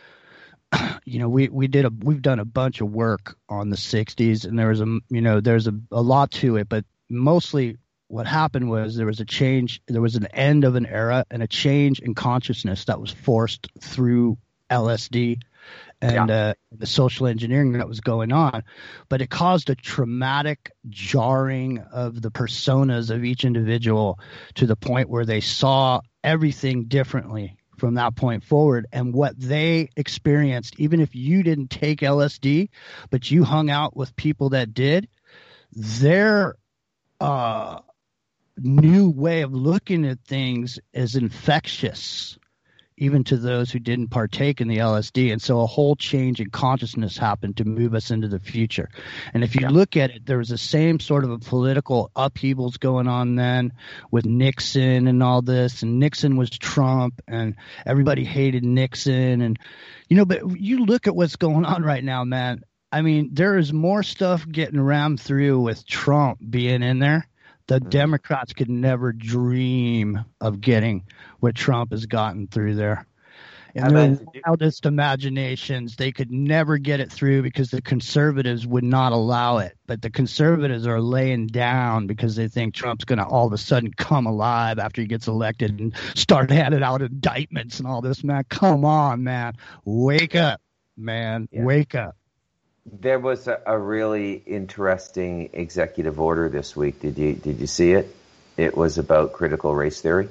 you know, we we did a we've done a bunch of work on the sixties, and there was a you know there's a, a lot to it, but mostly. What happened was there was a change, there was an end of an era and a change in consciousness that was forced through L S D and yeah. uh, the social engineering that was going on. But it caused a traumatic jarring of the personas of each individual to the point where they saw everything differently from that point forward. And what they experienced, even if you didn't take L S D, but you hung out with people that did, their uh, new way of looking at things is infectious, even to those who didn't partake in the L S D. And so a whole change in consciousness happened to move us into the future. And if you yeah. look at it, there was the same sort of a political upheavals going on then with Nixon and all this. And Nixon was Trump, and everybody hated Nixon. And, you know, but you look at what's going on right now, man. I mean, there is more stuff getting rammed through with Trump being in there. The Democrats could never dream of getting what Trump has gotten through there. In their wildest imaginations, they could never get it through because the conservatives would not allow it. But the conservatives are laying down because they think Trump's going to all of a sudden come alive after he gets elected and start handing out indictments and all this, man. Come on, man. Wake up, man. Yeah. Wake up. There was a, a really interesting executive order this week. Did you did you see it? It was about critical race theory.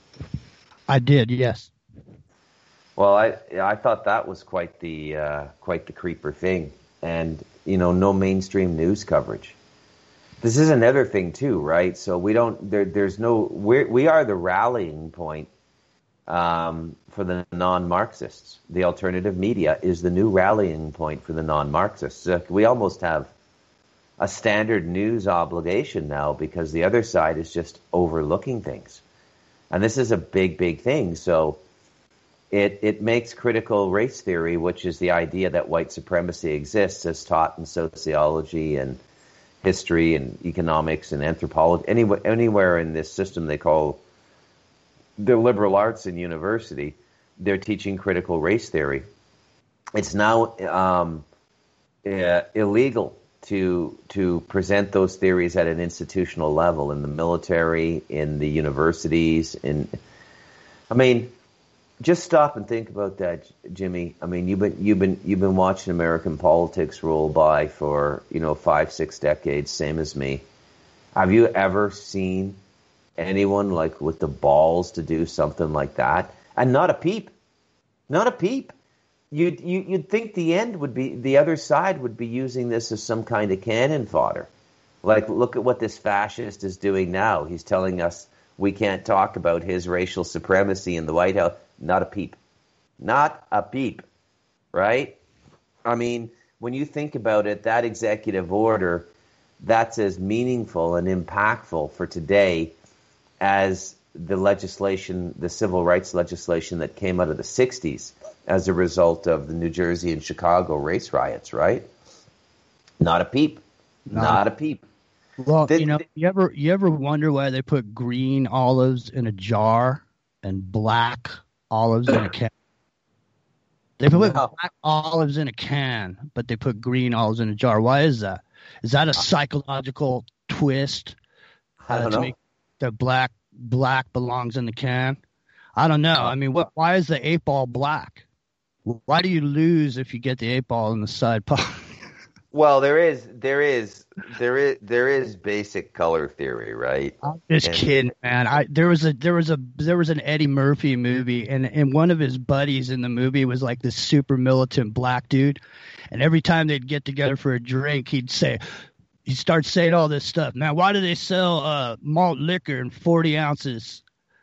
I did, yes. Well, I I thought that was quite the uh, quite the creeper thing, and you know, no mainstream news coverage. This is another thing too, right? So we don't there. There's no we we are the rallying point um, for the non-Marxists. The alternative media is the new rallying point for the non-Marxists. Uh, we almost have a standard news obligation now because the other side is just overlooking things. And this is a big, big thing. So it it makes critical race theory, which is the idea that white supremacy exists as taught in sociology and history and economics and anthropology, anywhere, anywhere in this system they call the liberal arts in university, they're teaching critical race theory. It's now um, uh, illegal to to present those theories at an institutional level in the military, in the universities. In, I mean, just stop and think about that, Jimmy. I mean, you've been you've been you've been watching American politics roll by for you know five, six decades, same as me. Have you ever seen anyone like with the balls to do something like that? And not a peep, not a peep. You'd, you, you'd think the end would be, the other side would be using this as some kind of cannon fodder. Like, look at what this fascist is doing now. He's telling us we can't talk about his racial supremacy in the White House. Not a peep. Not a peep. Right? I mean, when you think about it, that executive order, that's as meaningful and impactful for today as the legislation, the civil rights legislation that came out of the sixties as a result of the New Jersey and Chicago race riots, right? Not a peep. Not, Not a peep. Well, the, you know, you ever you ever wonder why they put green olives in a jar and black olives in a can? They put no. black olives in a can, but they put green olives in a jar. Why is that? Is that a psychological twist? I don't uh, to know. Make the black black belongs in the can? I don't know. I mean, what? Why is the eight ball black? Why do you lose if you get the eight ball in the side pocket? Well, there is, there is, there is, there is basic color theory, right? I'm just and, kidding, man. I there was a there was a there was an Eddie Murphy movie, and and one of his buddies in the movie was like this super militant black dude, and every time they'd get together for a drink, he'd say, he'd start saying all this stuff. Man, why do they sell uh, malt liquor in forty ounces?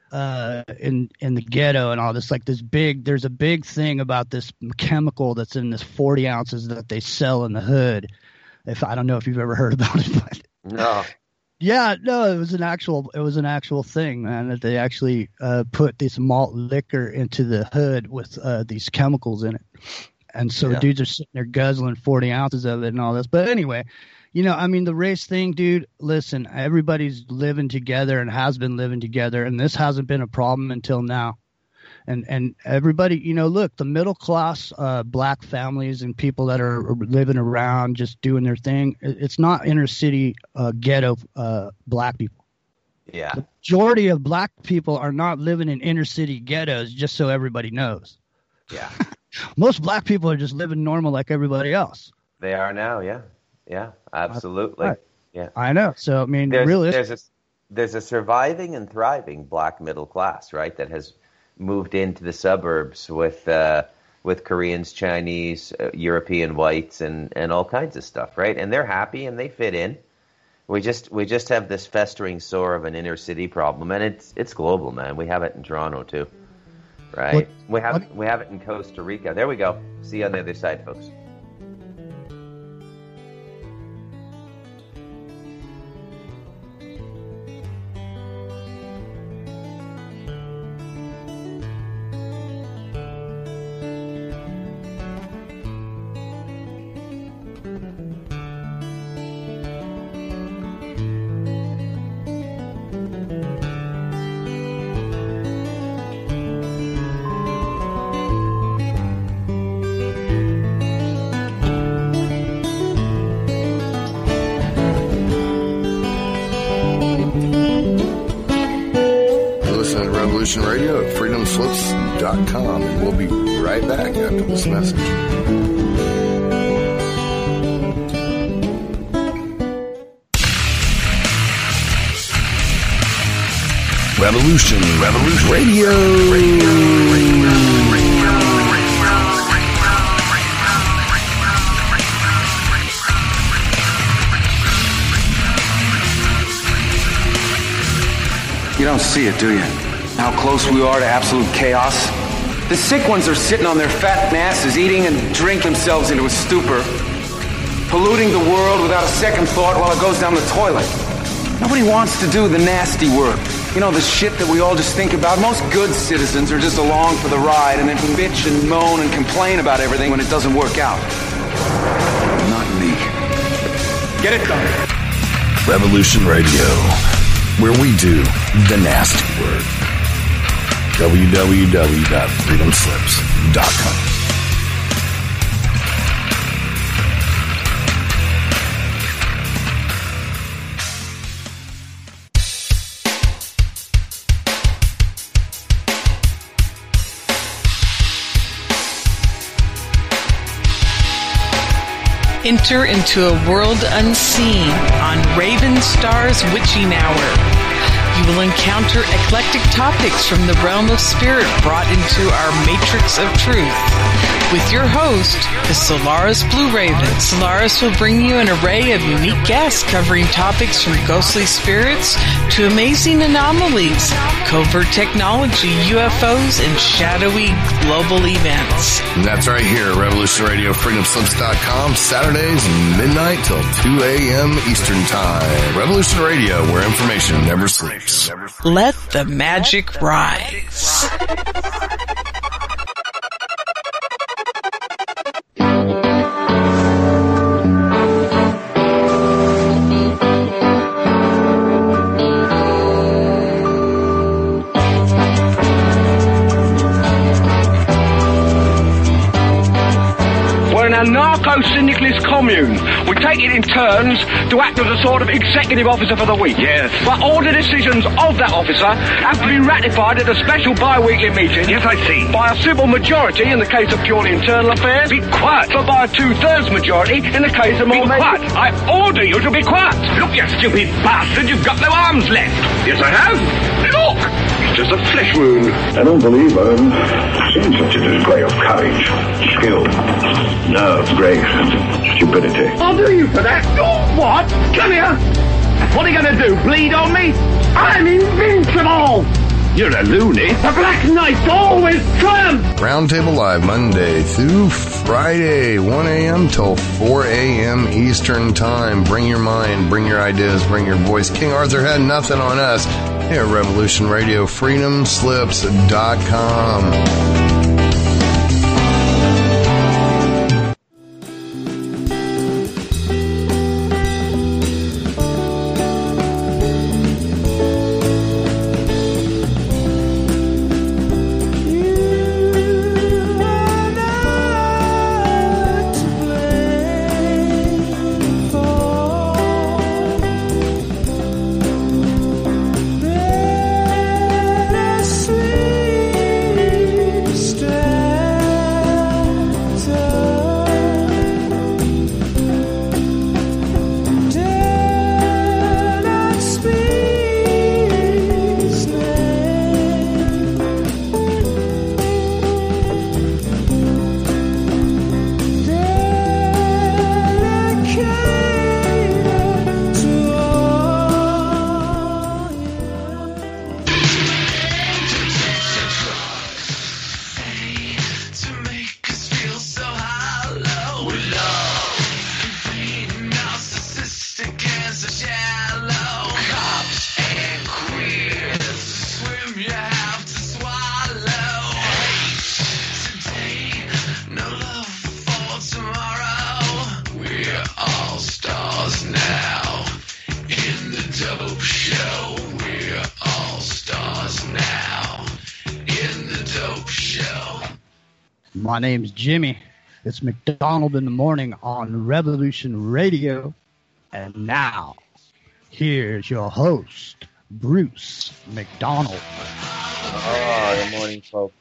Uh, in in the ghetto and all this, like this big, there's a big thing about this chemical that's in this forty ounces that they sell in the hood. If I don't know if you've ever heard about it, but no, yeah, no, it was an actual, it was an actual thing, man. That they actually uh, put this malt liquor into the hood with uh, these chemicals in it, and so yeah. dudes are sitting there guzzling forty ounces of it and all this. But anyway. You know, I mean, the race thing, dude, listen, everybody's living together and has been living together, and this hasn't been a problem until now. And and everybody, you know, look, the middle class uh, black families and people that are living around just doing their thing, it's not inner city uh, ghetto uh, black people. Yeah. The majority of black people are not living in inner city ghettos, just so everybody knows. Yeah. Most black people are just living normal like everybody else. They are now, yeah. Yeah, absolutely. Right. Yeah, I know. So I mean, there's, really, there's a there's a surviving and thriving black middle class, right? That has moved into the suburbs with uh, with Koreans, Chinese, uh, European whites, and, and all kinds of stuff, right? And they're happy and they fit in. We just we just have this festering sore of an inner city problem, and it's it's global, man. We have it in Toronto too, right? What, we have what? we have it in Costa Rica. There we go. See you on the other side, folks. Radio at freedom slips dot com, and we'll be right back after this message. Revolution, Revolution Radio. Radio, Radio, Radio, Radio. You don't see it, do you? How close we are to absolute chaos. The sick ones are sitting on their fat asses, eating and drink themselves into a stupor, polluting the world without a second thought while it goes down the toilet. Nobody wants to do the nasty work. You know, the shit that we all just think about. Most good citizens are just along for the ride and then bitch and moan and complain about everything when it doesn't work out. Not me. Get it done. Revolution Radio, where we do the nasty work. w w w dot freedom slips dot com. Enter into a world unseen on Raven Star's Witching Hour. You will encounter eclectic topics from the realm of spirit brought into our matrix of truth. With your host, the Solaris Blue Raven. Solaris will bring you an array of unique guests covering topics from ghostly spirits to amazing anomalies, covert technology, U F Os, and shadowy global events. And that's right here at Revolution Radio, freedom slips dot com, Saturdays, midnight till two a.m. Eastern Time. Revolution Radio, where information never sleeps. Let the magic rise. Narco-syndicalist commune. We take it in turns to act as a sort of executive officer for the week. Yes. But all the decisions of that officer have to be ratified at a special bi-weekly meeting. Yes, I see. By a simple majority in the case of purely internal affairs. Be quiet. But by a two-thirds majority in the case of more... Be quiet. I order you to be quiet. Look, you stupid bastard, you've got no arms left. Yes, I have. Look. It's just a flesh wound. I don't believe I've seen such a display of courage, skill, nerve, grace, and stupidity. I'll do you for that. Oh, what? Come here. What are you going to do, bleed on me? I'm invincible. You're a loony. The Black Knight always triumphs. Roundtable Live, Monday through Friday, one a.m. till four a.m. Eastern Time. Bring your mind, bring your ideas, bring your voice. King Arthur had nothing on us here at Revolution Radio, freedom slips dot com. My name's Jimmy. It's McDonald in the morning on Revolution Radio. And now, here's your host, Bruce McDonald. Oh, good morning, folks.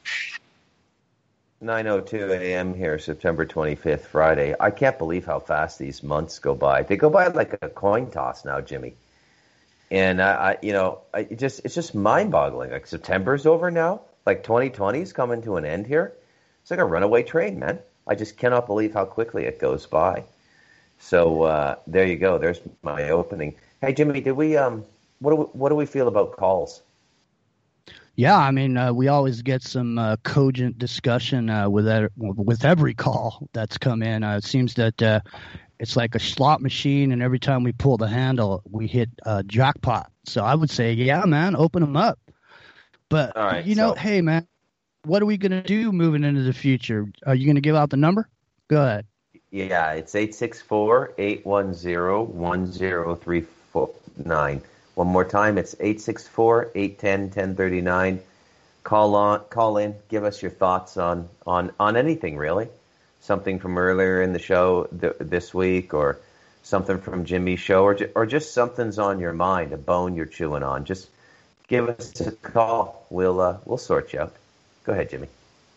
nine oh two a.m. here, September twenty-fifth, Friday. I can't believe how fast these months go by. They go by like a coin toss now, Jimmy. And, I, I you know, I it just it's just mind-boggling. Like, September's over now. Like, twenty twenty's coming to an end here. It's like a runaway train, man. I just cannot believe how quickly it goes by. So uh, there you go. There's my opening. Hey, Jimmy, did we? Um, what do we, what do we feel about calls? Yeah, I mean, uh, we always get some uh, cogent discussion uh, with that, with every call that's come in. Uh, it seems that uh, it's like a slot machine, and every time we pull the handle, we hit uh, jackpot. So I would say, yeah, man, open them up. But All right, you know, so- hey, man. What are we going to do moving into the future? Are you going to give out the number? Go ahead. Yeah, it's eight six four, eight one zero, one zero three nine. One more time, it's eight six four, eight one zero, one zero three nine. Call on, call in, give us your thoughts on, on, on anything, really. Something from earlier in the show th- this week, or something from Jimmy's show, or, ju- or just something's on your mind, a bone you're chewing on. Just give us a call. We'll uh, we'll sort you out. Go ahead, Jimmy.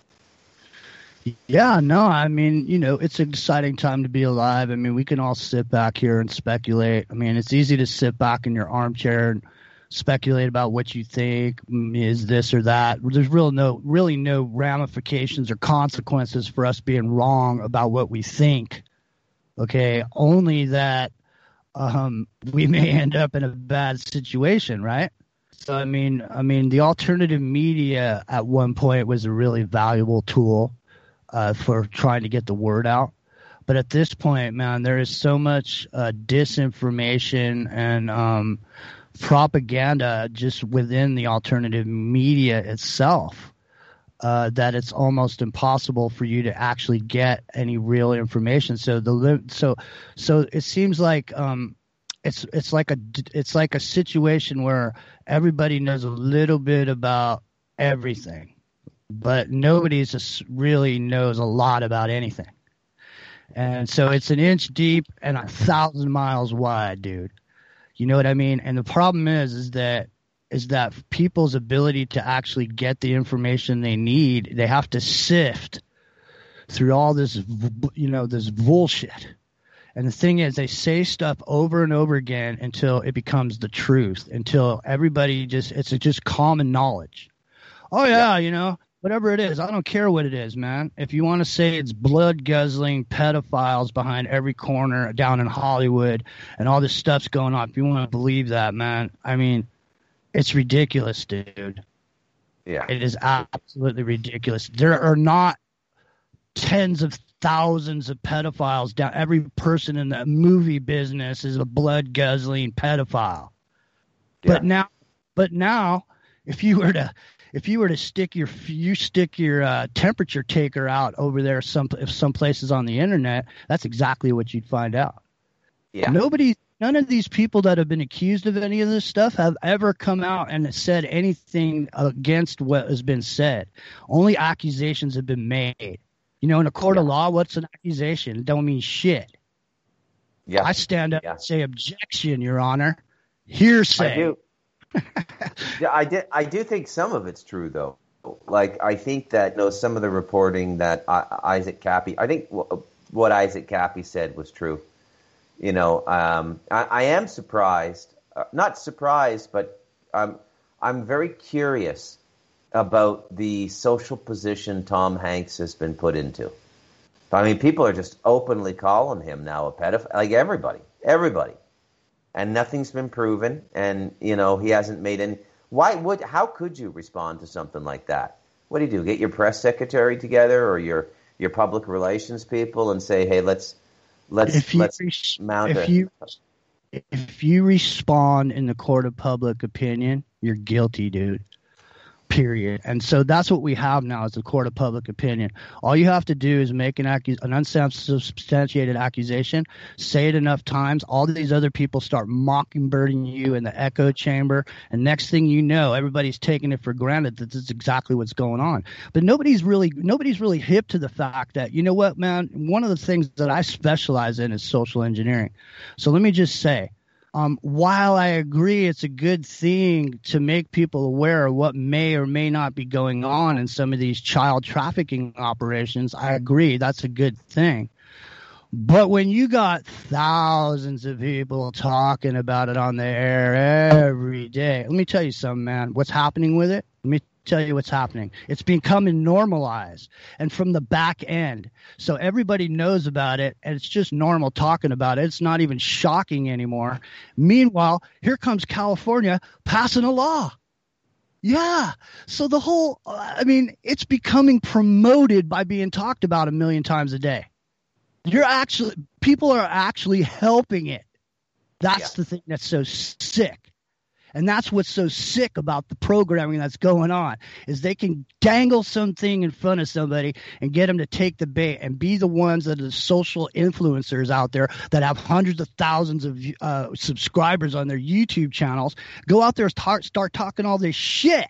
Yeah, no, I mean, you know, it's an exciting time to be alive. I mean, we can all sit back here and speculate. I mean, it's easy to sit back in your armchair and speculate about what you think is this or that. There's real no, really no ramifications or consequences for us being wrong about what we think. Okay, only that um, we may end up in a bad situation, right? So I mean, I mean, the alternative media at one point was a really valuable tool uh, for trying to get the word out. But at this point, man, there is so much uh, disinformation and um, propaganda just within the alternative media itself uh, that it's almost impossible for you to actually get any real information. So the so so it seems like um, it's it's like a it's like a situation where everybody knows a little bit about everything, but nobody just really knows a lot about anything. And so it's an inch deep and a thousand miles wide, dude. You know what I mean? And the problem is, is that is that people's ability to actually get the information they need, they have to sift through all this, you know, this bullshit. And the thing is, they say stuff over and over again until it becomes the truth, until everybody just, it's just common knowledge. Oh, yeah, you know, whatever it is, I don't care what it is, man. If you want to say it's blood-guzzling pedophiles behind every corner down in Hollywood and all this stuff's going on, if you want to believe that, man, I mean, it's ridiculous, dude. Yeah. It is absolutely ridiculous. There are not tens of thousands of pedophiles down. Every person in the movie business is a blood-guzzling pedophile. Yeah. But now, but now, if you were to If you were to stick your you stick your uh, temperature taker out over there some if some places on the internet, that's exactly what you'd find out. Yeah. Nobody, none of these people that have been accused of any of this stuff have ever come out and said anything against what has been said. Only accusations have been made. You know, in a court yeah. of law, what's an accusation? It don't mean shit. Yeah. I stand up yeah. and say objection, Your Honor. Hearsay. I do. yeah, I did. I do think some of it's true, though. Like, I think that, you know, some of the reporting that I, Isaac Cappy, I think w- what Isaac Cappy said was true. You know, um, I, I am surprised, uh, not surprised, but I'm I'm very curious about the social position Tom Hanks has been put into. I mean, people are just openly calling him now a pedophile, like everybody, everybody. And nothing's been proven, and, you know, he hasn't made any... Why would? How could you respond to something like that? What do you do? Get your press secretary together or your your public relations people and say, hey, let's let's if you, let's mount if a... You, if you respond in the court of public opinion, you're guilty, dude. Period. And so that's what we have now is the court of public opinion. All you have to do is make an, accu- an unsubstantiated accusation, say it enough times, all these other people start mockingbirding you in the echo chamber, and next thing you know, everybody's taking it for granted that this is exactly what's going on. But nobody's really nobody's really hip to the fact that, you know what, man, one of the things that I specialize in is social engineering. So let me just say, Um, while I agree it's a good thing to make people aware of what may or may not be going on in some of these child trafficking operations, I agree that's a good thing. But when you got thousands of people talking about it on the air every day, let me tell you something, man. What's happening with it? Let me tell you what's happening. It's becoming normalized and from the back end. So everybody knows about it and it's just normal talking about it. It's not even shocking anymore. Meanwhile, here comes California passing a law. Yeah. So the whole, I mean, it's becoming promoted by being talked about a million times a day. You're actually, people are actually helping it. That's yeah. the thing that's so sick. And that's what's so sick about the programming that's going on is they can dangle something in front of somebody and get them to take the bait and be the ones that are the social influencers out there that have hundreds of thousands of uh, subscribers on their YouTube channels. Go out there and start, start talking all this shit.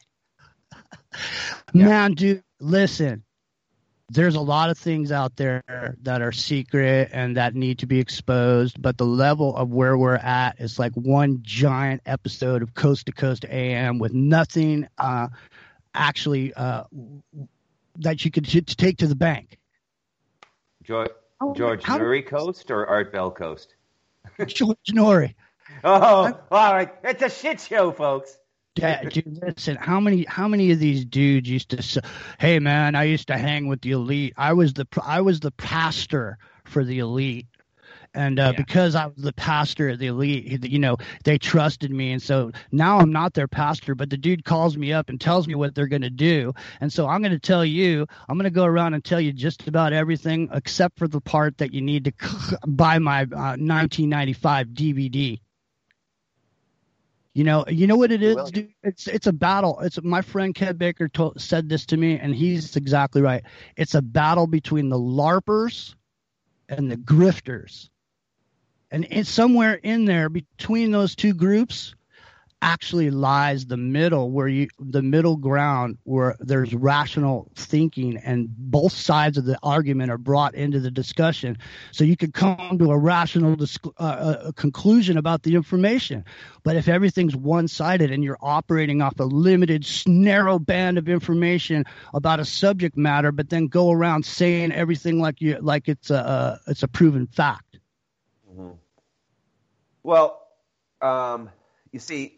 Yeah. Man, dude, listen. There's a lot of things out there that are secret and that need to be exposed, but the level of where we're at is like one giant episode of Coast to Coast A M with nothing uh, actually uh, that you could t- take to the bank. George, George How, Noory Coast or Art Bell Coast? George Noory. Oh, all right. It's a shit show, folks. Yeah, dude, listen, how many how many of these dudes used to say, "Hey man, I used to hang with the elite. I was the I was the pastor for the elite." And uh, yeah. because I was the pastor of the elite, you know, they trusted me. And so now I'm not their pastor, but the dude calls me up and tells me what they're going to do. And so I'm going to tell you, I'm going to go around and tell you just about everything except for the part that you need to buy my uh, nineteen ninety-five D V D. You know, you know what it is, dude? It's it's a battle. It's my friend Kev Baker told, said this to me, and he's exactly right. It's a battle between the LARPers and the grifters. And it's somewhere in there between those two groups actually lies the middle where you the middle ground where there's rational thinking and both sides of the argument are brought into the discussion so you could come to a rational dis- uh, a conclusion about the information. But if everything's one-sided and you're operating off a limited narrow band of information about a subject matter but then go around saying everything like you like it's a uh, it's a proven fact. Mm-hmm. Well, um, you see,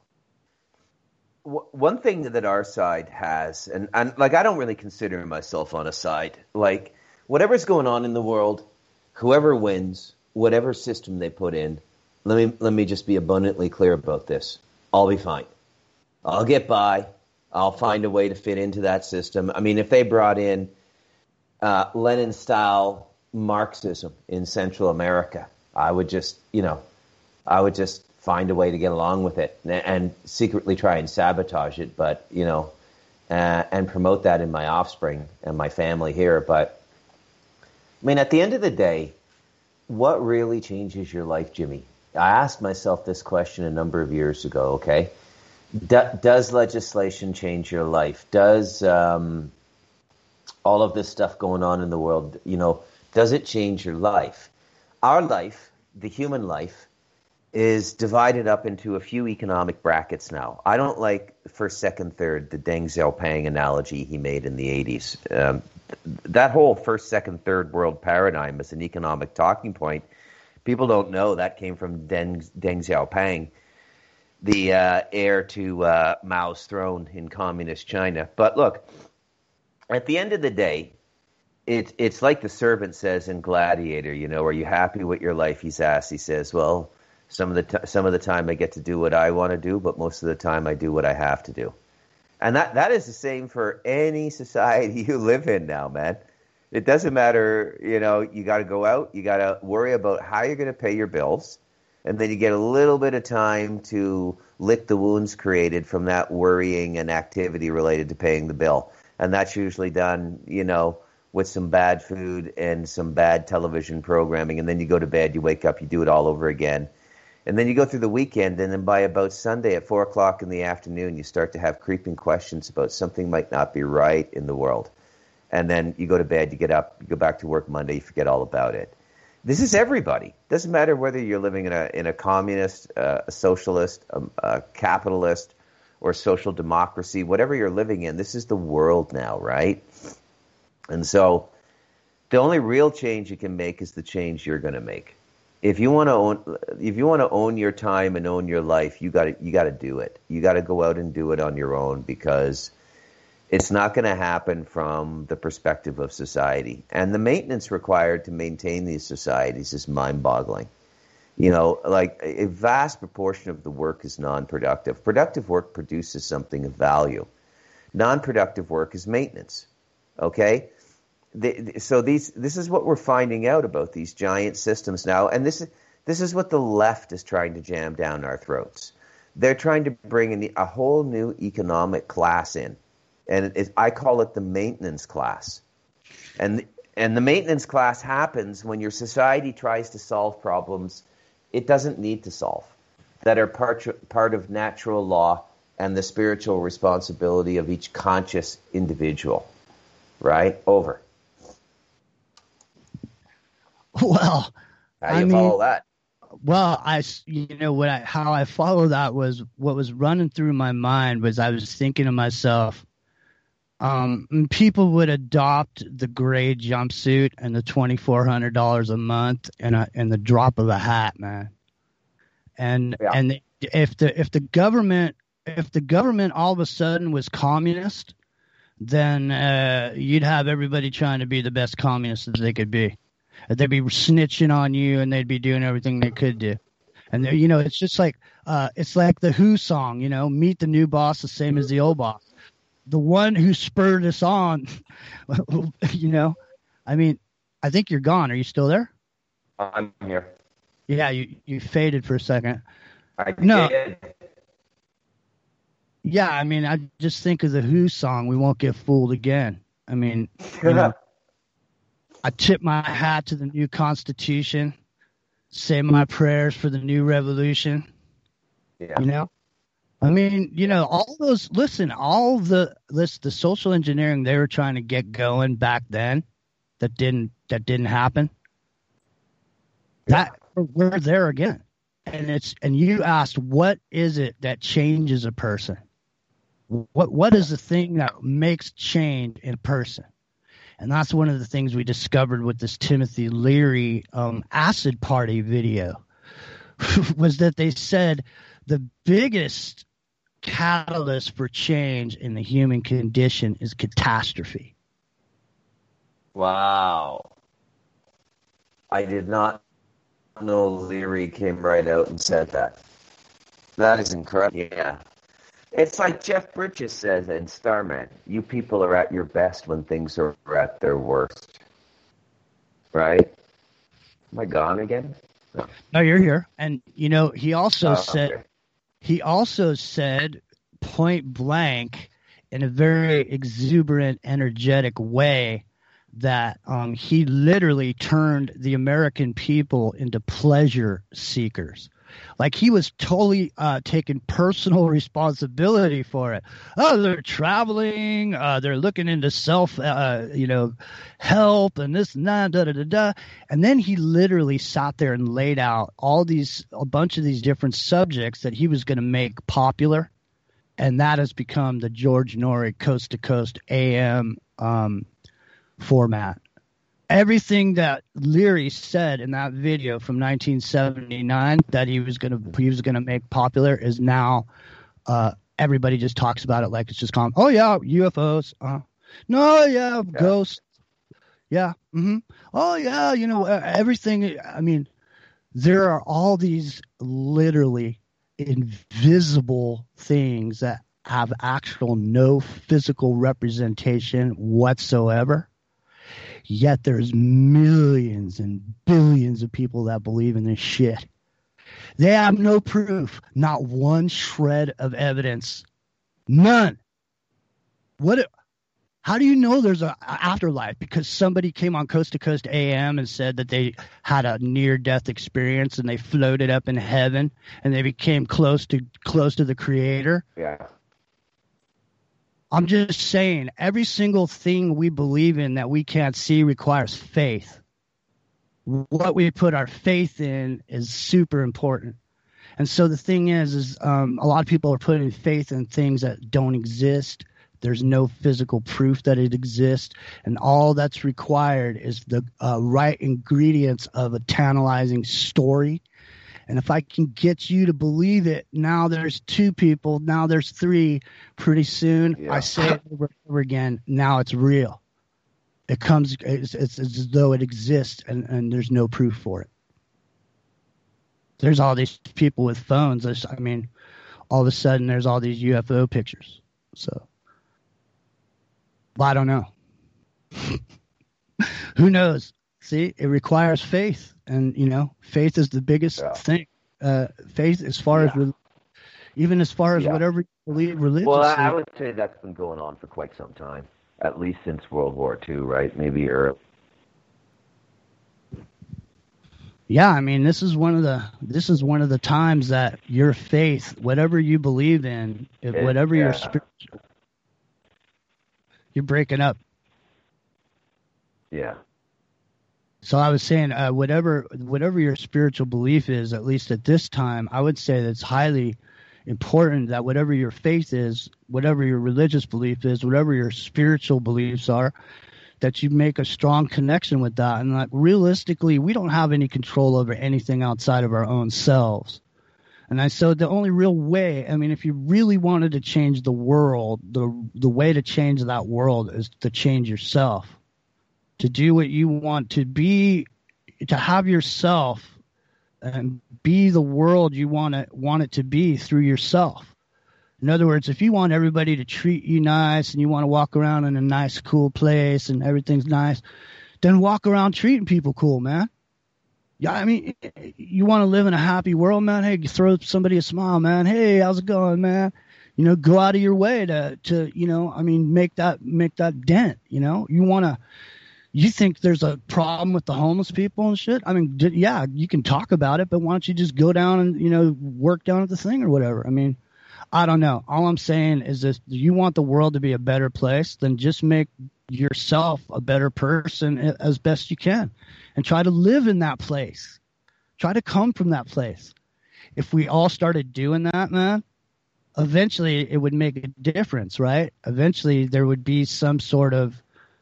w- one thing that our side has, and, and like I don't really consider myself on a side. Like whatever's going on in the world, whoever wins, whatever system they put in, let me let me just be abundantly clear about this. I'll be fine. I'll get by. I'll find a way to fit into that system. I mean, if they brought in uh, Lenin-style Marxism in Central America, I would just, you know. I would just find a way to get along with it and, and secretly try and sabotage it, but, you know, uh, and promote that in my offspring and my family here. But, I mean, at the end of the day, what really changes your life, Jimmy? I asked myself this question a number of years ago, okay? Do, does legislation change your life? Does um, all of this stuff going on in the world, you know, does it change your life? Our life, the human life, is divided up into a few economic brackets now. I don't like first, second, third, the Deng Xiaoping analogy he made in the eighties. Um, that whole first, second, third world paradigm is an economic talking point. People don't know that came from Deng, Deng Xiaoping, the uh, heir to uh, Mao's throne in communist China. But look, at the end of the day, it, it's like the servant says in Gladiator, you know, are you happy with your life? He's asked. He says, well, Some of the t- some of the time I get to do what I want to do, but most of the time I do what I have to do. And that, that is the same for any society you live in now, man. It doesn't matter, you know, you got to go out, you got to worry about how you're going to pay your bills, and then you get a little bit of time to lick the wounds created from that worrying and activity related to paying the bill. And that's usually done, you know, with some bad food and some bad television programming, and then you go to bed, you wake up, you do it all over again. And then you go through the weekend, and then by about Sunday at four o'clock in the afternoon, you start to have creeping questions about something might not be right in the world. And then you go to bed, you get up, you go back to work Monday, you forget all about it. This is everybody. Doesn't matter whether you're living in a in a communist, uh, a socialist, a, a capitalist, or social democracy, whatever you're living in, this is the world now, right? And so the only real change you can make is the change you're going to make. If you want to own, if you want to own your time and own your life, you got to you got to do it. You got to go out and do it on your own, because it's not going to happen from the perspective of society. And the maintenance required to maintain these societies is mind-boggling. You know, like a vast proportion of the work is non-productive. Productive work produces something of value. Non-productive work is maintenance. Okay. The, so these, this is what we're finding out about these giant systems now, and this is this is what the left is trying to jam down our throats. They're trying to bring in a whole new economic class in, and it, I call it the maintenance class. And and the maintenance class happens when your society tries to solve problems it doesn't need to solve, that are part part of natural law and the spiritual responsibility of each conscious individual. Right? Over. Well, how do you I mean, follow that? Well, I, you know, what I, how I follow that was what was running through my mind was I was thinking to myself, um, people would adopt the gray jumpsuit and the twenty-four hundred dollars a month and a, and the drop of a hat, man. And Yeah. and if the if the government if the government all of a sudden was communist, then uh, you'd have everybody trying to be the best communist that they could be. They'd be snitching on you, and they'd be doing everything they could do. And you know, it's just like uh, it's like the Who song, you know, meet the new boss the same as the old boss. The one who spurred us on, you know, I mean, I think you're gone. Are you still there? I'm here. Yeah, you, you faded for a second. I no. did. Yeah, I mean, I just think of the Who song, We Won't Get Fooled Again. I mean, you know, I tip my hat to the new Constitution, say my prayers for the new revolution. Yeah. You know? I mean, you know, all those, listen, all the, listen, the social engineering they were trying to get going back then that didn't, that didn't happen. That, we're there again. And it's, and you asked, what is it that changes a person? What, what is the thing that makes change in a person? And that's one of the things we discovered with this Timothy Leary um, acid party video was that they said the biggest catalyst for change in the human condition is catastrophe. Wow. I did not know Leary came right out and said that. That is incredible. Yeah. It's like Jeff Bridges says in Starman, you people are at your best when things are at their worst. Right? Am I gone again? No, no you're here. And, you know, he also oh, said, okay. he also said point blank in a very exuberant, energetic way that um, he literally turned the American people into pleasure seekers. Like he was totally uh, taking personal responsibility for it. Oh, they're traveling. Uh, they're looking into self, uh, you know, help and this and that, da da da da. And then he literally sat there and laid out all these, a bunch of these different subjects that he was going to make popular. And that has become the George Noory Coast to Coast A M um, format. Everything that Leary said in that video from nineteen seventy-nine that he was gonna he was gonna make popular is now uh, everybody just talks about it like it's just common. Oh yeah, U F Os. Uh, no, yeah, yeah, ghosts. Yeah. Mm-hmm. Oh yeah, you know everything. I mean, there are all these literally invisible things that have actual no physical representation whatsoever. Yet there's millions and billions of people that believe in this shit. They have no proof, not one shred of evidence, none. What? How do you know there's an afterlife? Because somebody came on Coast to Coast A M and said that they had a near-death experience and they floated up in heaven and they became close to close to the Creator. Yeah. I'm just saying, every single thing we believe in that we can't see requires faith. What we put our faith in is super important. And so the thing is, is um, a lot of people are putting faith in things that don't exist. There's no physical proof that it exists. And all that's required is the uh, right ingredients of a tantalizing story. And if I can get you to believe it, now there's two people, now there's three. Pretty soon, yeah. I say it over and over again, now it's real. It comes, it's, it's, it's as though it exists, and, and there's no proof for it. There's all these people with phones. There's, I mean, all of a sudden, there's all these U F O pictures. So, well, I don't know. Who knows? See, it requires faith. And, you know, faith is the biggest yeah. thing. Uh, faith as far yeah. as, even as far as yeah. whatever you believe religiously. Well, I would say that's been going on for quite some time, at least since World War Two, right? Maybe early. Yeah, I mean, this is one of the this is one of the times that your faith, whatever you believe in, if it, whatever yeah. your spiritual, you're breaking up. Yeah. So I was saying, uh, whatever whatever your spiritual belief is, at least at this time, I would say that it's highly important that whatever your faith is, whatever your religious belief is, whatever your spiritual beliefs are, that you make a strong connection with that. And like realistically, we don't have any control over anything outside of our own selves. And I so the only real way, I mean, if you really wanted to change the world, the the way to change that world is to change yourself, to do what you want, to be, to have yourself and be the world you want to want it to be through yourself. In other words, if you want everybody to treat you nice and you want to walk around in a nice, cool place and everything's nice, then walk around treating people cool, man. Yeah, I mean, you want to live in a happy world, man? Hey, you throw somebody a smile, man. Hey, how's it going, man? You know, go out of your way to, to you know, I mean, make that make that dent, you know? You want to, you think there's a problem with the homeless people and shit? I mean, d- yeah, you can talk about it, but why don't you just go down and, you know, work down at the thing or whatever? I mean, I don't know. All I'm saying is this: you want the world to be a better place, then just make yourself a better person as best you can and try to live in that place. Try to come from that place. If we all started doing that, man, eventually it would make a difference, right? Eventually there would be some sort of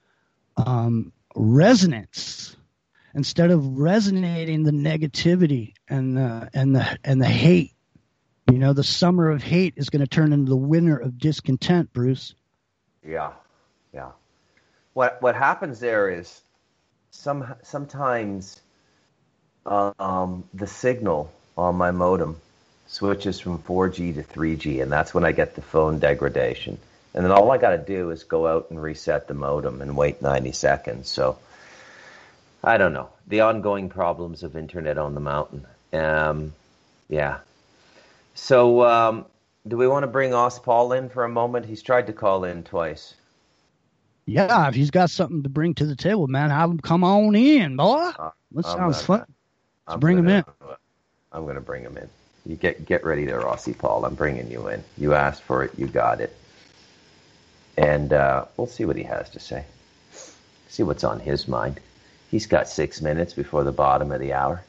um, resonance instead of resonating the negativity and the, and the, and the hate. You know, the summer of hate is going to turn into the winter of discontent, Bruce. Yeah, yeah. What what happens there is some sometimes uh, um, the signal on my modem switches from four G to three G, and that's when I get the phone degradation. And then all I got to do is go out and reset the modem and wait ninety seconds. So I don't know. The ongoing problems of internet on the mountain. Um, yeah. So, um, do we want to bring Os Paul in for a moment? He's tried to call in twice. Yeah, if he's got something to bring to the table, man, have him come on in, boy. Uh, that I'm sounds gonna, fun. Let's I'm bring gonna, him in. I'm going to bring him in. You get get ready there, Aussie Paul. I'm bringing you in. You asked for it. You got it. And uh, we'll see what he has to say. See what's on his mind. He's got six minutes before the bottom of the hour.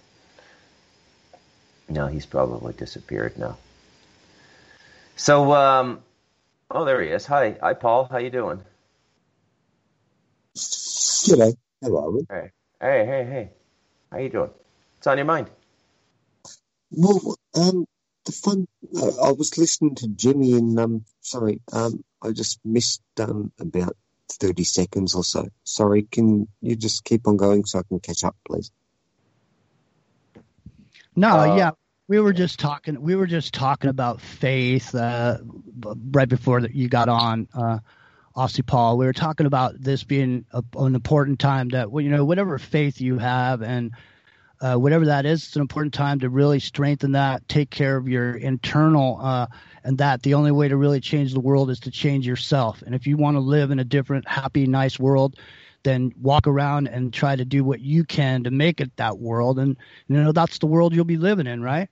No, he's probably disappeared now. So, um, oh, there he is. Hi, hi, Paul. How you doing? G'day. How are we? Hey, hey, hey, hey. How you doing? What's on your mind? Well, um, the fun. Uh, I was listening to Jimmy, and um, sorry, um, I just missed um about thirty seconds or so. Sorry, can you just keep on going so I can catch up, please? No, Uh, yeah, we were just talking. We were just talking about faith uh, right before that you got on, uh, Aussie Paul. We were talking about this being a, an important time that, well, you know, whatever faith you have and uh, whatever that is, it's an important time to really strengthen that, take care of your internal, uh, and that the only way to really change the world is to change yourself. And if you want to live in a different, happy, nice world, then walk around and try to do what you can to make it that world. And, you know, that's the world you'll be living in, right?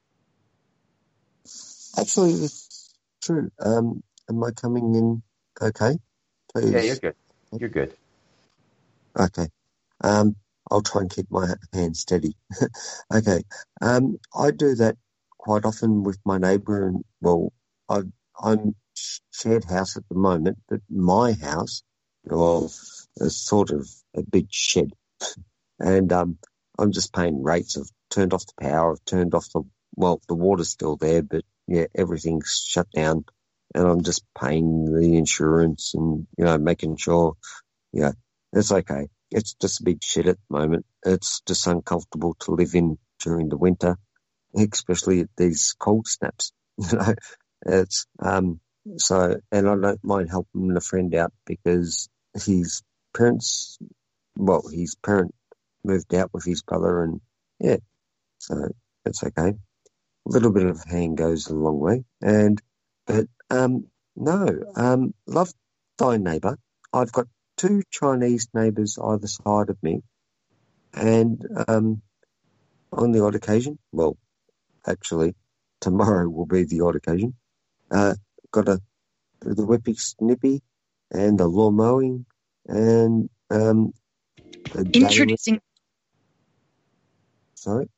Actually, it's true. Um, am I coming in okay? Please. Yeah, you're good. You're good. Okay. Um, I'll try and keep my hand steady. Okay. Um, I do that quite often with my neighbour, and well, I, I'm shared house at the moment, but my house, well, is sort of a big shed, and um, I'm just paying rates. I've turned off the power. I've turned off the well, the water's still there, but yeah, everything's shut down, and I'm just paying the insurance and you know making sure, yeah, it's okay. It's just a big shit at the moment. It's just uncomfortable to live in during the winter, especially at these cold snaps. You know, it's um so, and I don't mind helping a friend out because his parents, well, his parent moved out with his brother, and yeah, so it's okay. A little bit of hand goes a long way, and but um no, um love thy neighbour. I've got two Chinese neighbours either side of me, and um, on the odd occasion, well, actually, tomorrow will be the odd occasion, uh, got a the whippy snippy and the lawn mowing and um, the introducing. diary. Sorry,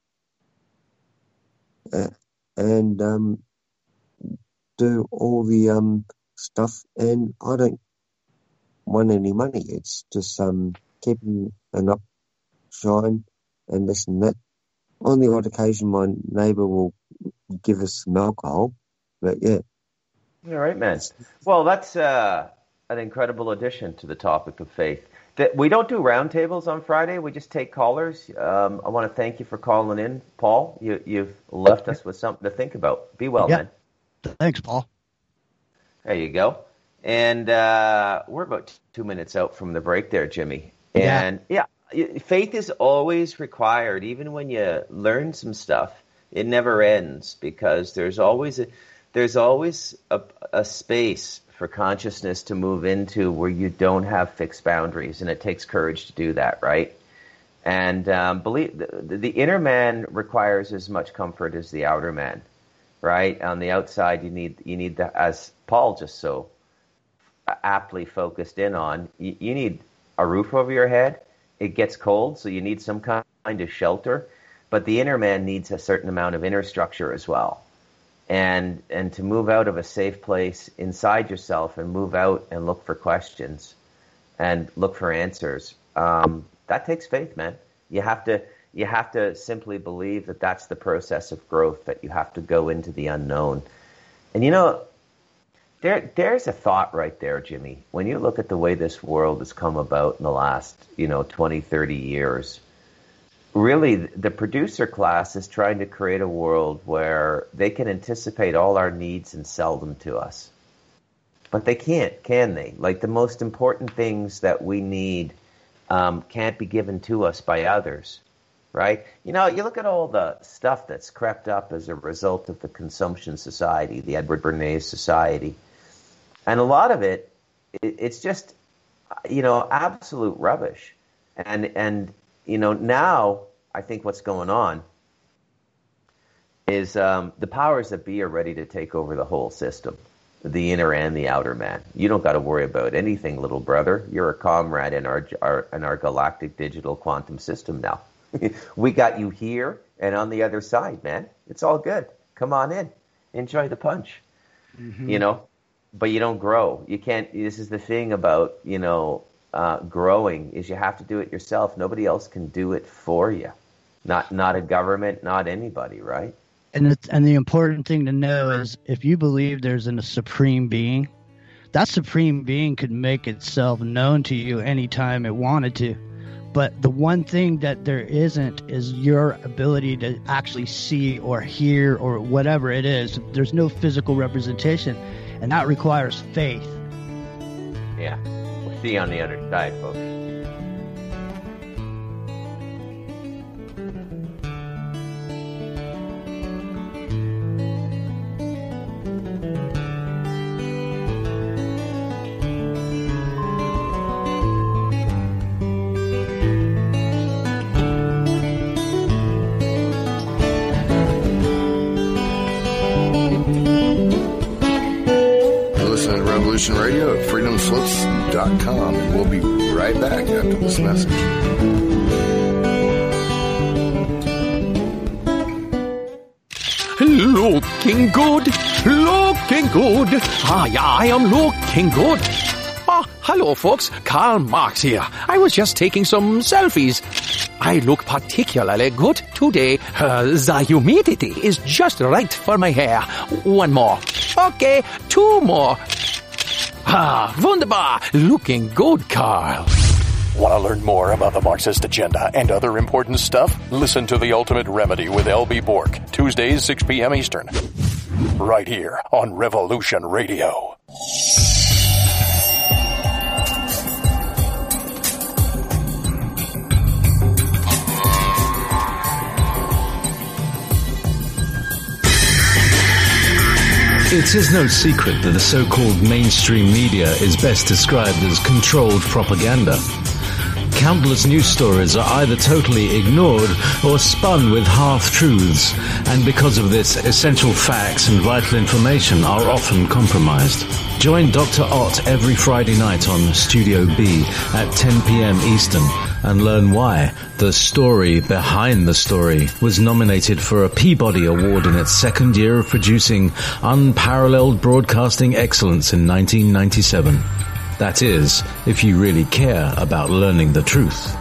uh, and um, do all the um stuff, and I don't want any money. It's just um keeping an up shine and this and that. On the odd occasion, my neighbour will give us some alcohol. But yeah. All right, man. Well, that's uh, an incredible addition to the topic of faith. That we don't do roundtables on Friday. We just take callers. Um, I want to thank you for calling in, Paul. You, you've left us with something to think about. Be well, yeah. man. Thanks, Paul. There you go. And uh, we're about two minutes out from the break there, Jimmy. And yeah. yeah, faith is always required. Even when you learn some stuff, it never ends, because there's always a, there's always a, a space for consciousness to move into where you don't have fixed boundaries, and it takes courage to do that, right? And um, believe the, the inner man requires as much comfort as the outer man, right? On the outside, you need you need the, as Paul just so aptly focused in on, you, you need a roof over your head. It gets cold, so you need some kind of shelter. But the inner man needs a certain amount of inner structure as well. And and to move out of a safe place inside yourself and move out and look for questions and look for answers, um, that takes faith, man. You have to you have to simply believe that that's the process of growth, that you have to go into the unknown. And you know, there there's a thought right there, Jimmy. When you look at the way this world has come about in the last, you know, twenty, thirty years, really, the producer class is trying to create a world where they can anticipate all our needs and sell them to us. But they can't, can they? Like, the most important things that we need um, can't be given to us by others, right? You know, you look at all the stuff that's crept up as a result of the consumption society, the Edward Bernays society. And a lot of it, it it's just, you know, absolute rubbish. And, and, you know, now I think what's going on is um, the powers that be are ready to take over the whole system, the inner and the outer man. You don't got to worry about anything, little brother. You're a comrade in our, our in our galactic digital quantum system now. We got you here and on the other side, man. It's all good. Come on in. Enjoy the punch. Mm-hmm. You know, but you don't grow. You can't. This is the thing about, you know, Uh, growing, is you have to do it yourself. Nobody else can do it for you. Not not a government, not anybody, right? And it's, and the important thing to know is, if you believe there's a supreme being, that supreme being could make itself known to you anytime it wanted to. But the one thing that there isn't is your ability to actually see or hear or whatever it is. There's no physical representation, and that requires faith. Yeah. See you on the other side, folks. Listen to Revolution Radio at freedom slips dot com, and we'll be right back after this message. Looking good, looking good. Ah, yeah, I am looking good. Ah, hello, folks. Karl Marx here. I was just taking some selfies. I look particularly good today. Uh, the humidity is just right for my hair. One more. Okay, two more. Ah, wunderbar. Looking good, Karl. Want to learn more about the Marxist agenda and other important stuff? Listen to The Ultimate Remedy with L B Bork, Tuesdays, six p.m. Eastern. Right here on Revolution Radio. It is no secret that the so-called mainstream media is best described as controlled propaganda. Countless news stories are either totally ignored or spun with half-truths, and because of this, essential facts and vital information are often compromised. Join Doctor Ott every Friday night on Studio B at ten p.m. Eastern and learn why The Story Behind the Story was nominated for a Peabody Award in its second year of producing unparalleled broadcasting excellence in nineteen ninety-seven. That is, if you really care about learning the truth.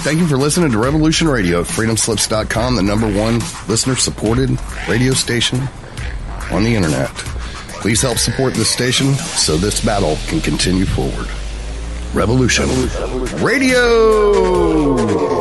Thank you for listening to Revolution Radio at freedom slips dot com, the number one listener-supported radio station on the internet. Please help support this station so this battle can continue forward. Revolution, Revolution. Radio!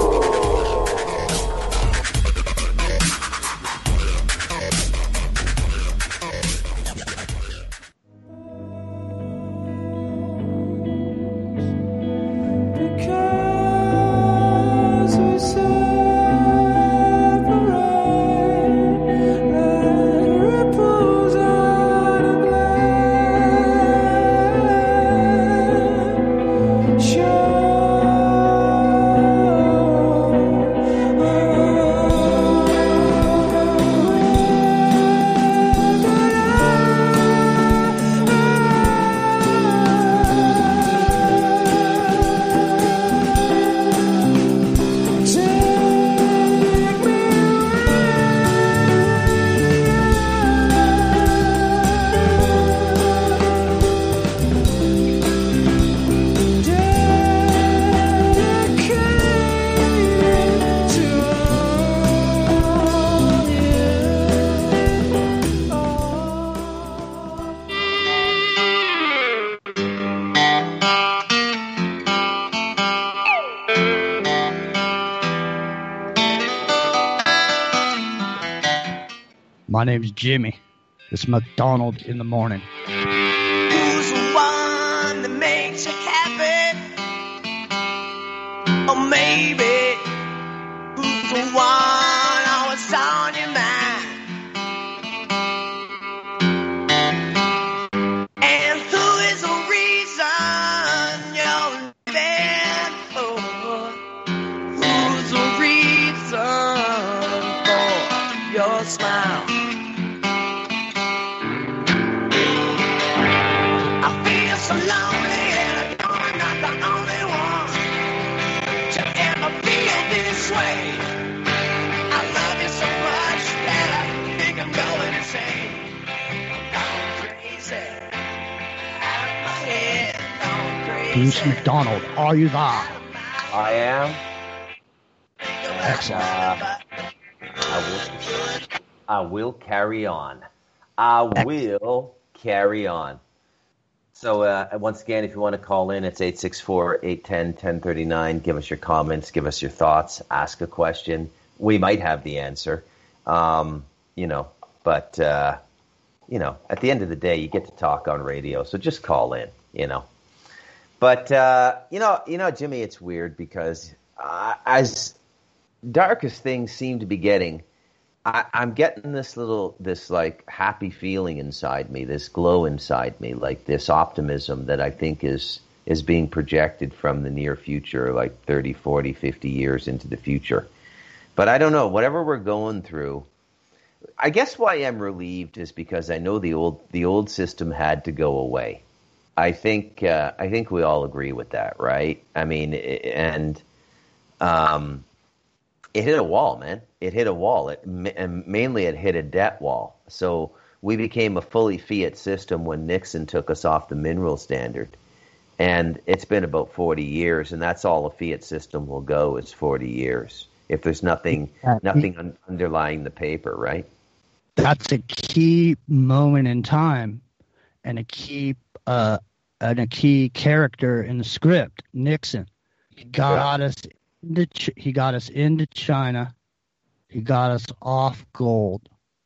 My name's Jimmy. It's McDonald in the morning. Who's the one that makes you happy? Or maybe who's the one always on your mind? And who is the reason you're living for? Who's the reason for your smile? So lonely, and I know I'm not the only one to ever feel this way. I love you so much that I think I'm going insane. I'm crazy, out of my head, I'm crazy. Bruce McDonald, are you there? I am. Excellent. Uh, I will, I will carry on. I will carry on. So uh, once again, if you want to call in, it's eight six four, eight one zero, one zero three nine. Give us your comments. Give us your thoughts. Ask a question. We might have the answer. Um, you know, but, uh, you know, at the end of the day, you get to talk on radio. So just call in, you know. But, uh, you know, you know, Jimmy, it's weird because uh, as dark as things seem to be getting, I, I'm getting this little, this like happy feeling inside me, this glow inside me, like this optimism that I think is is being projected from the near future, like thirty, forty, fifty years into the future. But I don't know, whatever we're going through, I guess why I'm relieved is because I know the old the old system had to go away. I think uh, I think we all agree with that, right? I mean, and um. It hit a wall, man. It hit a wall. It, and mainly it hit a debt wall. So we became a fully fiat system when Nixon took us off the mineral standard. And it's been about forty years, and that's all a fiat system will go is forty years. If there's nothing nothing un- underlying the paper, right? That's a key moment in time and a key uh, and a key character in the script, Nixon. He got yeah. us He got us into China. He got us off gold.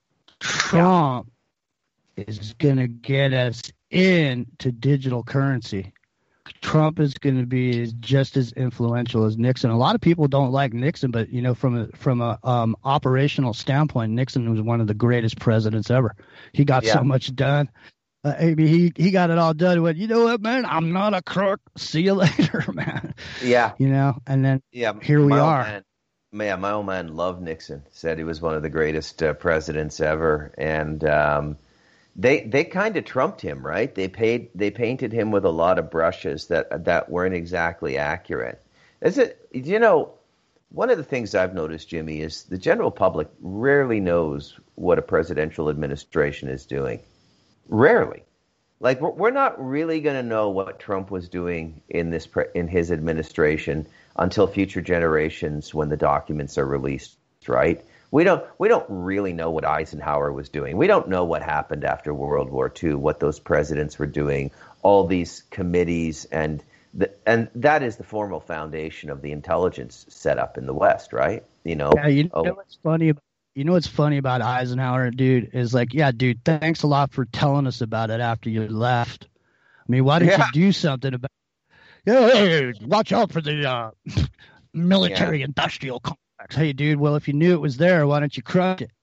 Trump yeah. is going to get us into digital currency. Trump is going to be just as influential as Nixon. A lot of people don't like Nixon, but you know, from a from a um, operational standpoint, Nixon was one of the greatest presidents ever. He got yeah. so much done. Uh, he he got it all done. He went, you know what, man? I'm not a crook. See you later, man. Yeah. You know, and then yeah, here we are. Man, man, my old man loved Nixon. Said he was one of the greatest uh, presidents ever, and um, they they kind of trumped him, right? They paid they painted him with a lot of brushes that that weren't exactly accurate. Is it? You know, one of the things I've noticed, Jimmy, is the general public rarely knows what a presidential administration is doing. Rarely. Like we're, we're not really going to know what Trump was doing in this pre- in his administration until future generations when the documents are released, right? We don't we don't really know what Eisenhower was doing. We don't know what happened after World War Two, what those presidents were doing, all these committees, and the, and that is the formal foundation of the intelligence setup in the West, right? You know, yeah, you know oh, what's funny? You know what's funny about Eisenhower, dude, is like, yeah, dude, thanks a lot for telling us about it after you left. I mean, why didn't Yeah. you do something about it? Yeah, hey, watch out for the uh, military Yeah. industrial complex. Hey, dude, well, if you knew it was there, why don't you crush it?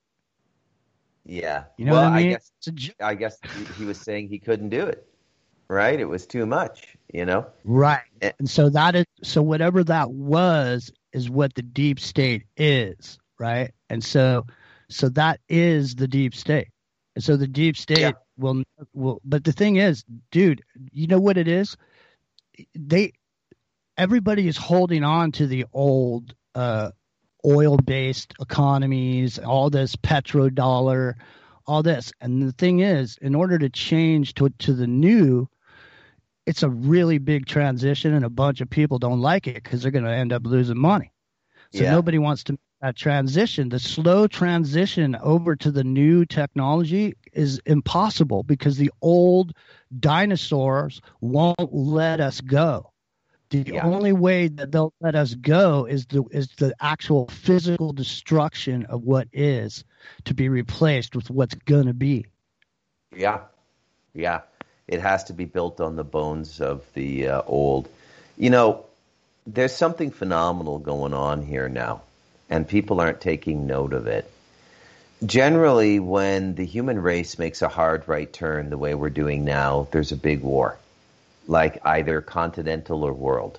yeah. You know well, what I mean? guess I guess he, he was saying he couldn't do it, right? It was too much, you know. Right. Eh. And so that is, so whatever that was is what the deep state is, right? And so, so that is the deep state. And so the deep state Yeah. will, will, but the thing is, dude, you know what it is? They, everybody is holding on to the old, uh, oil-based economies, all this petrodollar, all this. And the thing is, in order to change to, to the new, it's a really big transition, and a bunch of people don't like it because they're going to end up losing money. So Yeah. nobody wants to make that transition. The slow transition over to the new technology is impossible because the old dinosaurs won't let us go. The Yeah. only way that they'll let us go is the is the actual physical destruction of what is to be replaced with what's going to be. Yeah, yeah. It has to be built on the bones of the uh, old. You know, there's something phenomenal going on here now, and people aren't taking note of it. Generally, when the human race makes a hard right turn the way we're doing now, there's a big war, like either continental or world,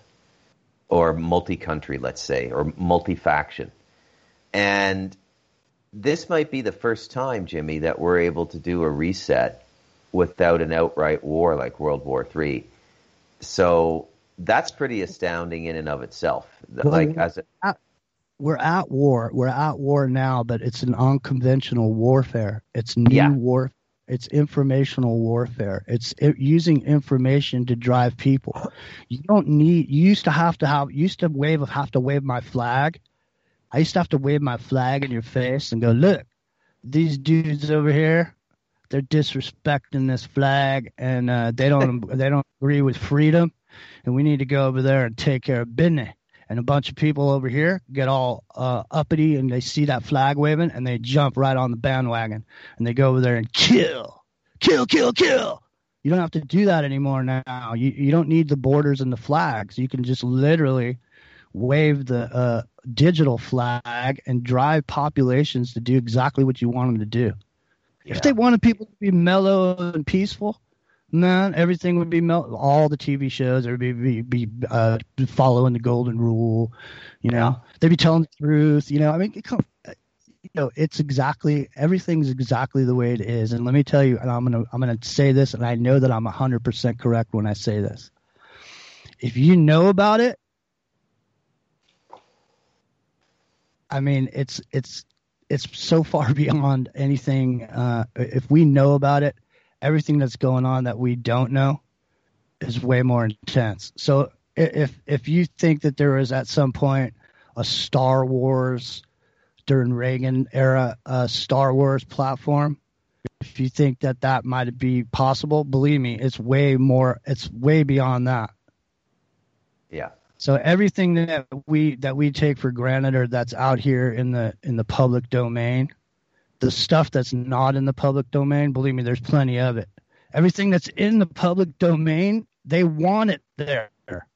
or multi-country, let's say, or multi-faction. And this might be the first time, Jimmy, that we're able to do a reset without an outright war like World War Three. So that's pretty astounding in and of itself. Like as a, at, we're at war. We're at war now, but it's an unconventional warfare. It's new Yeah. war. It's informational warfare. It's it, using information to drive people. You don't need. You used to have to have. Used to wave have to wave my flag. I used to have to wave my flag in your face and go, look, these dudes over here, they're disrespecting this flag, and uh, they don't they don't agree with freedom, and we need to go over there and take care of business. And a bunch of people over here get all uh, uppity, and they see that flag waving, and they jump right on the bandwagon, and they go over there and kill, kill, kill, kill. You don't have to do that anymore now. You you don't need the borders and the flags. You can just literally wave the uh, digital flag and drive populations to do exactly what you want them to do. Yeah. If they wanted people to be mellow and peaceful, man, everything would be mel- all the T V shows, everybody would be, be uh, following the golden rule, you know. They'd be telling the truth, you know. I mean, it come, you know, it's exactly everything's exactly the way it is. And let me tell you, and I'm gonna I'm gonna say this, and I know that I'm one hundred percent correct when I say this. If you know about it, I mean, it's it's. It's so far beyond anything. Uh, if we know about it, everything that's going on that we don't know is way more intense. So if if you think that there was at some point a Star Wars during Reagan era, a Star Wars platform, if you think that that might be possible, believe me, it's way more. It's way beyond that. yeah. So everything that we that we take for granted or that's out here in the in the public domain, the stuff that's not in the public domain, believe me, there's plenty of it. Everything that's in the public domain, they want it there.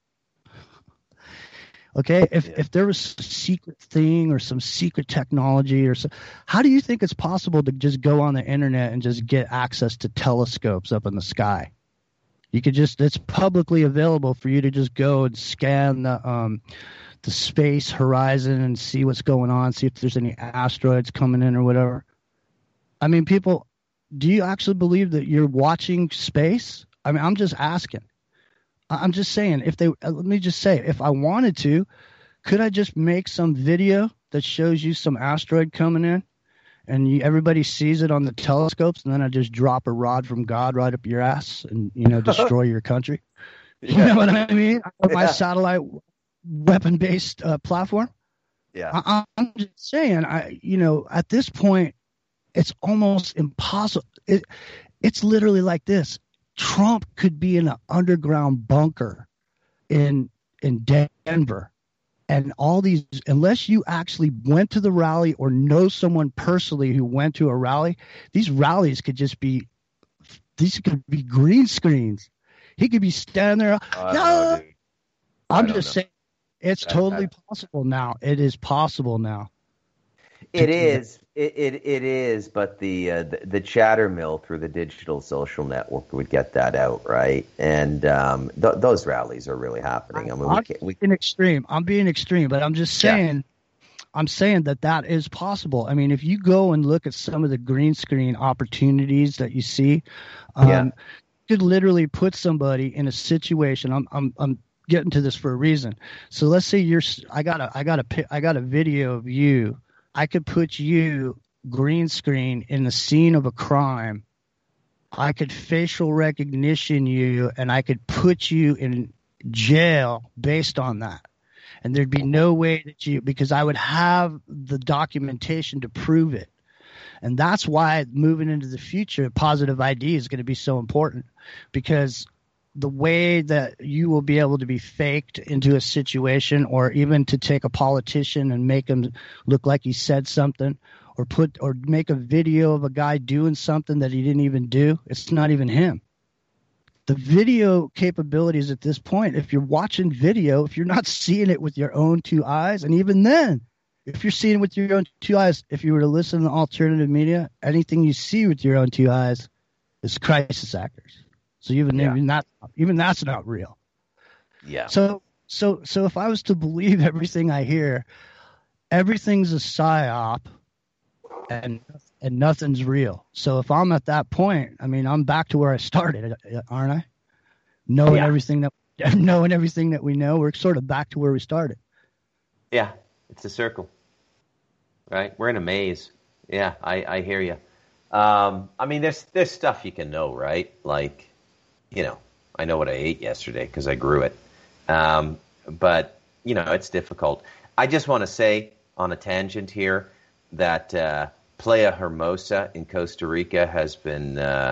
Okay, if Yeah. if there was a secret thing or some secret technology or so, how do you think it's possible to just go on the internet and just get access to telescopes up in the sky? You could just, it's publicly available for you to just go and scan the um, the space horizon and see what's going on, see if there's any asteroids coming in or whatever. I mean, people, do you actually believe that you're watching space? I mean, I'm just asking. I- I'm just saying, if they, uh, let me just say, if I wanted to, could I just make some video that shows you some asteroid coming in? and you, everybody sees it on the telescopes, and then I just drop a rod from God right up your ass and, you know, destroy your country. You Yeah. know what I mean? My Yeah. satellite weapon-based uh, platform. Yeah. I, I'm just saying, I, you know, at this point, it's almost impossible. It, it's literally like this. Trump could be in an underground bunker in in Denver, and all these, unless you actually went to the rally or know someone personally who went to a rally, these rallies could just be, these could be green screens. He could be standing there. I don't "Yeah." know, dude. I I'm don't just know. saying, it's I- totally I- possible now. It is possible now. It is, it, it it is, but the, uh, the the chatter mill through the digital social network would get that out, right? And um, th- those rallies are really happening. I mean, we I'm can't, we, being extreme. I'm being extreme, but I'm just Yeah. saying, I'm saying that that is possible. I mean, if you go and look at some of the green screen opportunities that you see, um, Yeah. you could literally put somebody in a situation. I'm I'm I'm getting to this for a reason. So let's say you're. I got a I got a pi- I got a video of you. I could put you green screen in the scene of a crime. I could facial recognition you, and I could put you in jail based on that. And there'd be no way that you, because I would have the documentation to prove it. And that's why moving into the future, positive I D is going to be so important, because the way that you will be able to be faked into a situation, or even to take a politician and make him look like he said something, or put or make a video of a guy doing something that he didn't even do. It's not even him. The video capabilities at this point, if you're watching video, if you're not seeing it with your own two eyes, and even then, if you're seeing it with your own two eyes, if you were to listen to alternative media, anything you see with your own two eyes is crisis actors. So even Yeah. even that even that's not real. yeah. So so so if I was to believe everything I hear, everything's a psyop, and and nothing's real. So if I'm at that point, I mean, I'm back to where I started, aren't I? Knowing Yeah. everything that knowing everything that we know, we're sort of back to where we started. Yeah, it's a circle, right? We're in a maze. Yeah, I, I hear you. Um, I mean, there's there's stuff you can know, right? Like, you know, I know what I ate yesterday because I grew it. Um, but, you know, it's difficult. I just want to say on a tangent here that uh, Playa Hermosa in Costa Rica has been uh,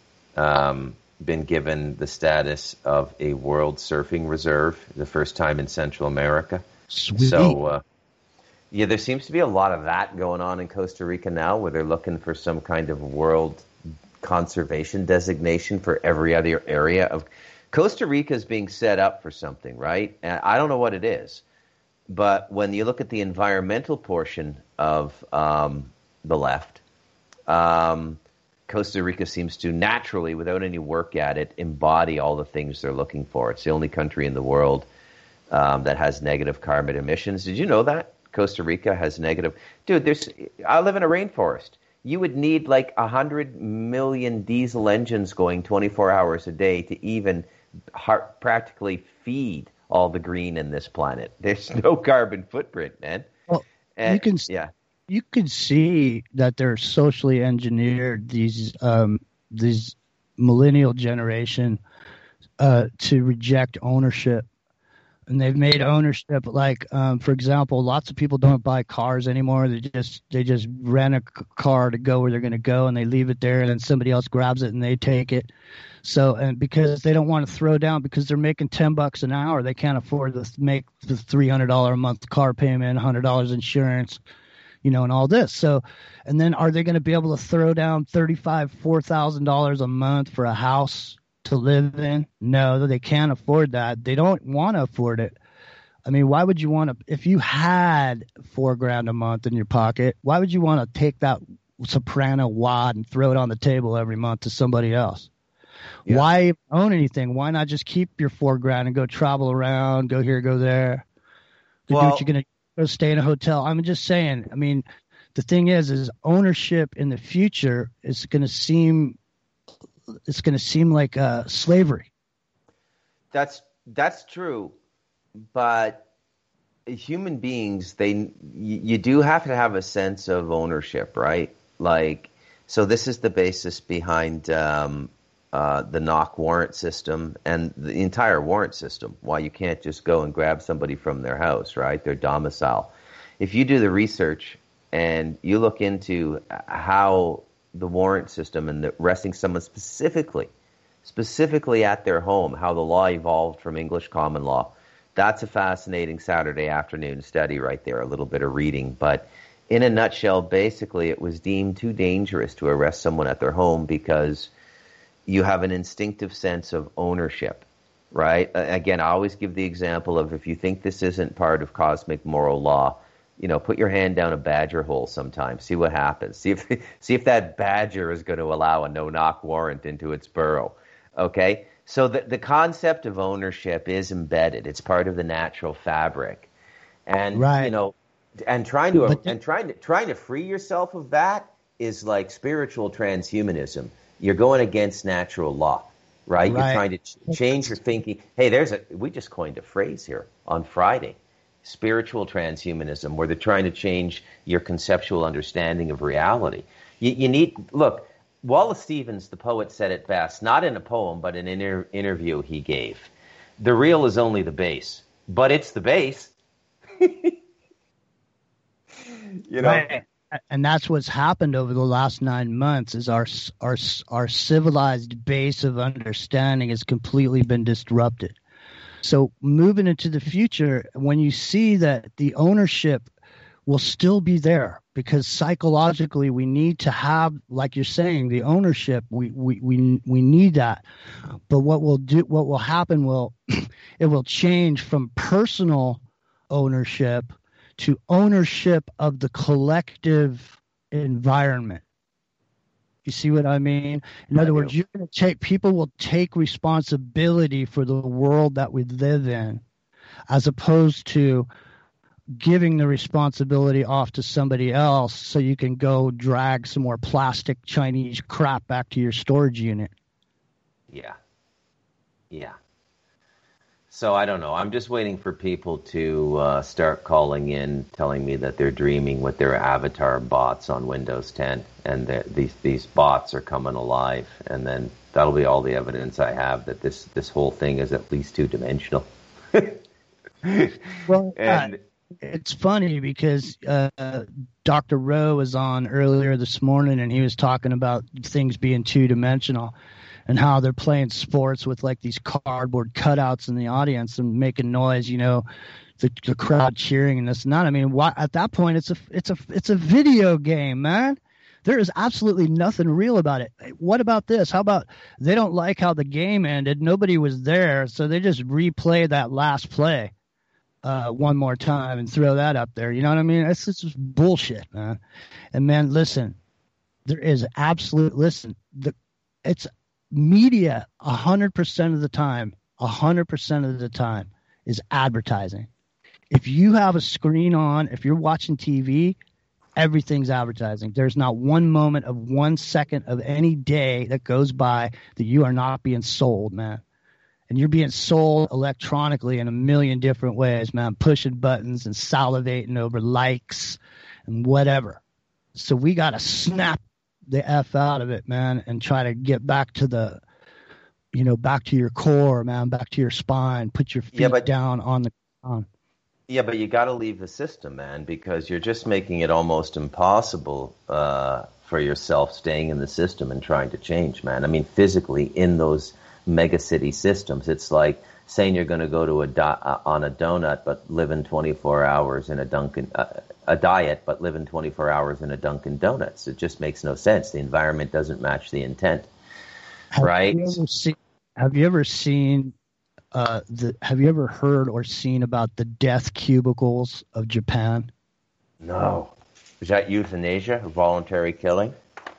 um, been given the status of a World Surfing Reserve, the first time in Central America. Sweet. So, uh, yeah, there seems to be a lot of that going on in Costa Rica now, where they're looking for some kind of world conservation designation for every other area of Costa Rica is being set up for something, right? And I don't know what it is, but when you look at the environmental portion of um, the left, um, Costa Rica seems to naturally, without any work at it, embody all the things they're looking for. It's the only country in the world um, that has negative carbon emissions. Did you know that? Costa Rica has negative. Dude, there's. I live in a rainforest. You would need like a hundred million diesel engines going twenty-four hours a day to even har- practically feed all the green in this planet. There's no carbon footprint, man. Well, And- you can yeah. you can see that they're socially engineered these um, these millennial generation uh, to reject ownership. And they've made ownership like, um, for example, lots of people don't buy cars anymore. They just they just rent a c- car to go where they're going to go, and they leave it there, and then somebody else grabs it and they take it. So, and because they don't want to throw down, because they're making ten bucks an hour, they can't afford to make the three hundred dollar a month car payment, one hundred dollars insurance, you know, and all this. So, and then are they going to be able to throw down thirty-five, four thousand dollars a month for a house to live in? No, they can't afford that. They don't want to afford it. I mean, why would you want to, if you had four grand a month in your pocket, why would you want to take that soprano wad and throw it on the table every month to somebody else? Yeah. Why own anything? Why not just keep your four grand and go travel around, go here, go there, go do Well- what you're going to go stay in a hotel? I'm just saying, I mean, the thing is, is ownership in the future is going to seem, it's going to seem like uh, slavery. That's that's true, but human beings, they you, you do have to have a sense of ownership, right? Like, so this is the basis behind um, uh, the knock warrant system and the entire warrant system, why you can't just go and grab somebody from their house, right, their domicile. If you do the research and you look into how the warrant system and the arresting someone specifically, specifically at their home, how the law evolved from English common law, that's a fascinating Saturday afternoon study right there, a little bit of reading. But in a nutshell, basically it was deemed too dangerous to arrest someone at their home because you have an instinctive sense of ownership, right? Again, I always give the example of if you think this isn't part of cosmic moral law, you know, put your hand down a badger hole sometime. See what happens. See if see if that badger is going to allow a no-knock warrant into its burrow. Okay? So the, the concept of ownership is embedded. It's part of the natural fabric. And, right. you know, and trying to the, and trying to trying to free yourself of that is like spiritual transhumanism. You're going against natural law, right? right. You're trying to ch- change your thinking. Hey, there's a we just coined a phrase here on Friday. Spiritual transhumanism, where they're trying to change your conceptual understanding of reality. You, you need, look, Wallace Stevens, the poet, said it best, not in a poem, but in an inter- interview he gave. The real is only the base, but it's the base. You know? Right. And that's what's happened over the last nine months is our, our, our civilized base of understanding has completely been disrupted. So moving into the future, when you see that the ownership will still be there, because psychologically we need to have, like you're saying, the ownership, we we we, we need that. But what will do, what will happen will, it will change from personal ownership to ownership of the collective environment. You see what I mean? In I other do. words, you're going to take people will take responsibility for the world that we live in, as opposed to giving the responsibility off to somebody else so you can go drag some more plastic Chinese crap back to your storage unit. Yeah. Yeah. So I don't know. I'm just waiting for people to uh, start calling in, telling me that they're dreaming with their avatar bots on Windows ten, and that these these bots are coming alive, and then that'll be all the evidence I have that this this whole thing is at least two dimensional. Well, and, uh, it's funny because uh, Doctor Rowe was on earlier this morning, and he was talking about things being two dimensional. And how they're playing sports with like these cardboard cutouts in the audience and making noise, you know, the, the crowd cheering and this and that. I mean, why, at that point, it's a it's a it's a video game, man. There is absolutely nothing real about it. What about this? How about they don't like how the game ended? Nobody was there, so they just replay that last play uh, one more time and throw that up there. You know what I mean? It's just bullshit, man. And man, listen, there is absolute listen. The it's media, a hundred percent of the time, a hundred percent of the time is advertising. If you have a screen on, if you're watching T V, everything's advertising. There's not one moment of one second of any day that goes by that you are not being sold, man. And you're being sold electronically in a million different ways, man, pushing buttons and salivating over likes and whatever. So we got to snap the F out of it, man, and try to get back to the, you know, back to your core, man, back to your spine, put your feet yeah, but, down on the ground. Yeah, but you got to leave the system, man, because you're just making it almost impossible uh, for yourself staying in the system and trying to change, man. I mean, physically in those mega city systems, it's like saying you're going to go to a di- uh, on a donut but live in twenty-four hours in a Dunkin' uh, a diet but live in twenty-four hours in a Dunkin' Donuts. It just makes no sense. The environment doesn't match the intent, have right? You ever seen, have you ever seen uh, the? Have you ever heard or seen about the death cubicles of Japan? No. Is that euthanasia, voluntary killing?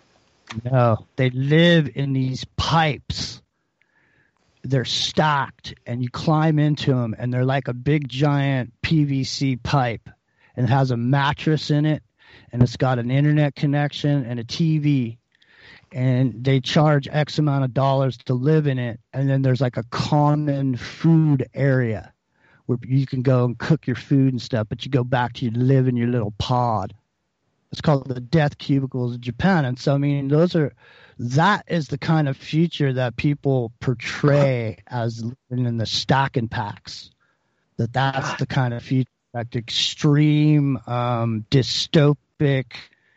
No, they live in these pipes. They're stacked, and you climb into them, and they're like a big giant P V C pipe, and it has a mattress in it, and it's got an internet connection and a T V, and they charge X amount of dollars to live in it, and then there's like a common food area where you can go and cook your food and stuff, but you go back to you live in your little pod. It's called the death cubicles of Japan. And so, I mean, those are, that is the kind of future that people portray as living in the stacking packs. That that's the kind of future, like extreme, um, dystopic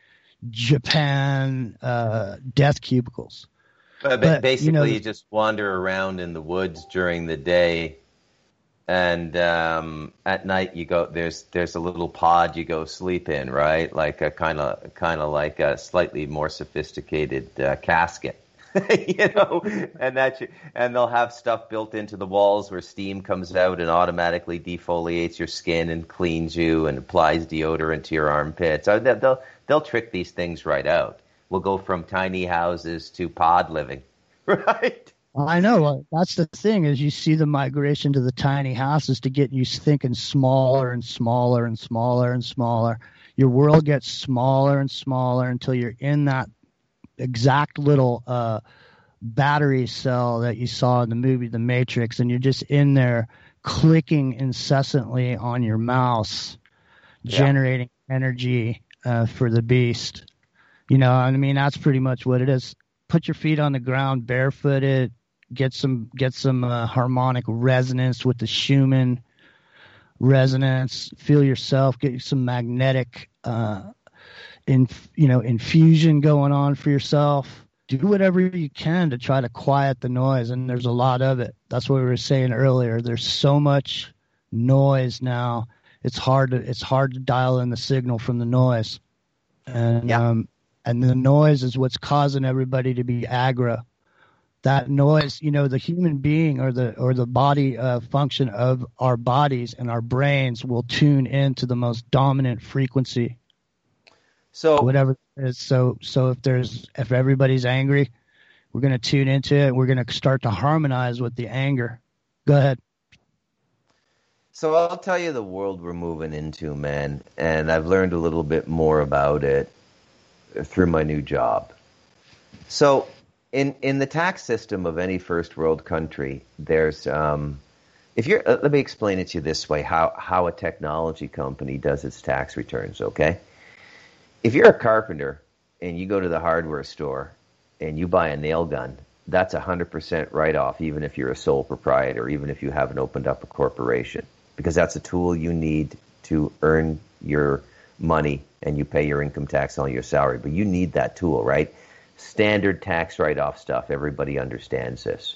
Japan uh, death cubicles. But, But, basically, you know, you just wander around in the woods during the day, and um, at night you go. There's there's a little pod you go sleep in, right? Like a kind of kind of like a slightly more sophisticated uh, casket, you know. And that you, and they'll have stuff built into the walls where steam comes out and automatically defoliates your skin and cleans you and applies deodorant to your armpits. So they'll they'll, they'll trick these things right out. We'll go from tiny houses to pod living, right? I know. That's the thing, is you see the migration to the tiny houses to get you thinking smaller and smaller and smaller and smaller. Your world gets smaller and smaller until you're in that exact little uh, battery cell that you saw in the movie The Matrix, and you're just in there clicking incessantly on your mouse, Yeah. generating energy uh, for the beast. You know, I mean, that's pretty much what it is. Put your feet on the ground, barefooted, get some get some uh, harmonic resonance with the Schumann resonance. Feel yourself, get some magnetic, uh, in you know, infusion going on for yourself. Do whatever you can to try to quiet the noise, and there's a lot of it. That's what we were saying earlier. There's so much noise now. It's hard to it's hard to dial in the signal from the noise, and um. And the noise is what's causing everybody to be aggro. That noise, you know, the human being or the or the body uh, function of our bodies and our brains will tune into the most dominant frequency. So whatever it is. So so if there's if everybody's angry, we're going to tune into it. We're going to start to harmonize with the anger. Go ahead. So I'll tell you the world we're moving into, man, and I've learned a little bit more about it through my new job. So in in the tax system of any first world country, there's um, if you're uh, let me explain it to you this way, how how a technology company does its tax returns, okay? If you're a carpenter and you go to the hardware store and you buy a nail gun, that's one hundred percent write-off, even if you're a sole proprietor, even if you haven't opened up a corporation, because that's a tool you need to earn your money and you pay your income tax on your salary. But you need that tool, right? Standard tax write-off stuff. Everybody understands this.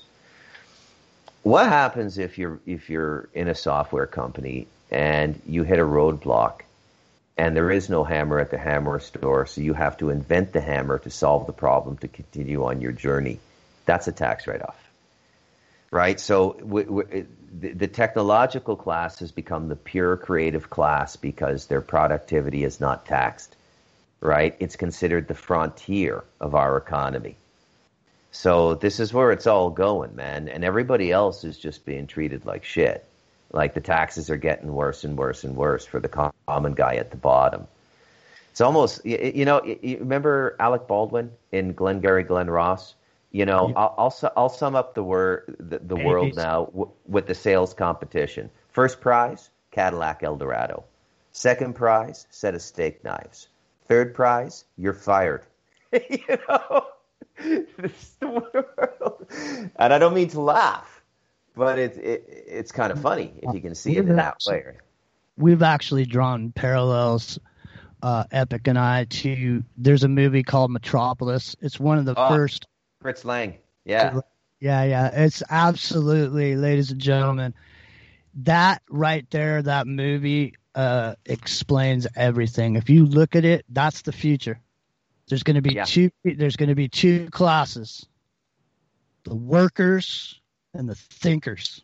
What happens if you're if you're in a software company and you hit a roadblock and there is no hammer at the hammer store, so you have to invent the hammer to solve the problem to continue on your journey? That's a tax write-off, right? So w- w- the, the technological class has become the pure creative class because their productivity is not taxed, right? It's considered the frontier of our economy. So this is where it's all going, man. And everybody else is just being treated like shit. Like the taxes are getting worse and worse and worse for the common guy at the bottom. It's almost, you, you know, you remember Alec Baldwin in Glengarry Glen Ross? You know, I'll, I'll I'll sum up the word the, the world now w- with the sales competition. First prize, Cadillac Eldorado. Second prize, set of steak knives. Third prize, you're fired. You know, this is the world, and I don't mean to laugh, but it's it, it's kind of funny if you can see it in that way. We've actually drawn parallels, uh, Epic and I, to there's a movie called Metropolis. It's one of the oh. first. Fritz Lang, yeah. Yeah, yeah. It's absolutely, ladies and gentlemen, that right there, that movie uh, explains everything. If you look at it, that's the future. There's going to be yeah. two. There's going to be two classes: the workers and the thinkers.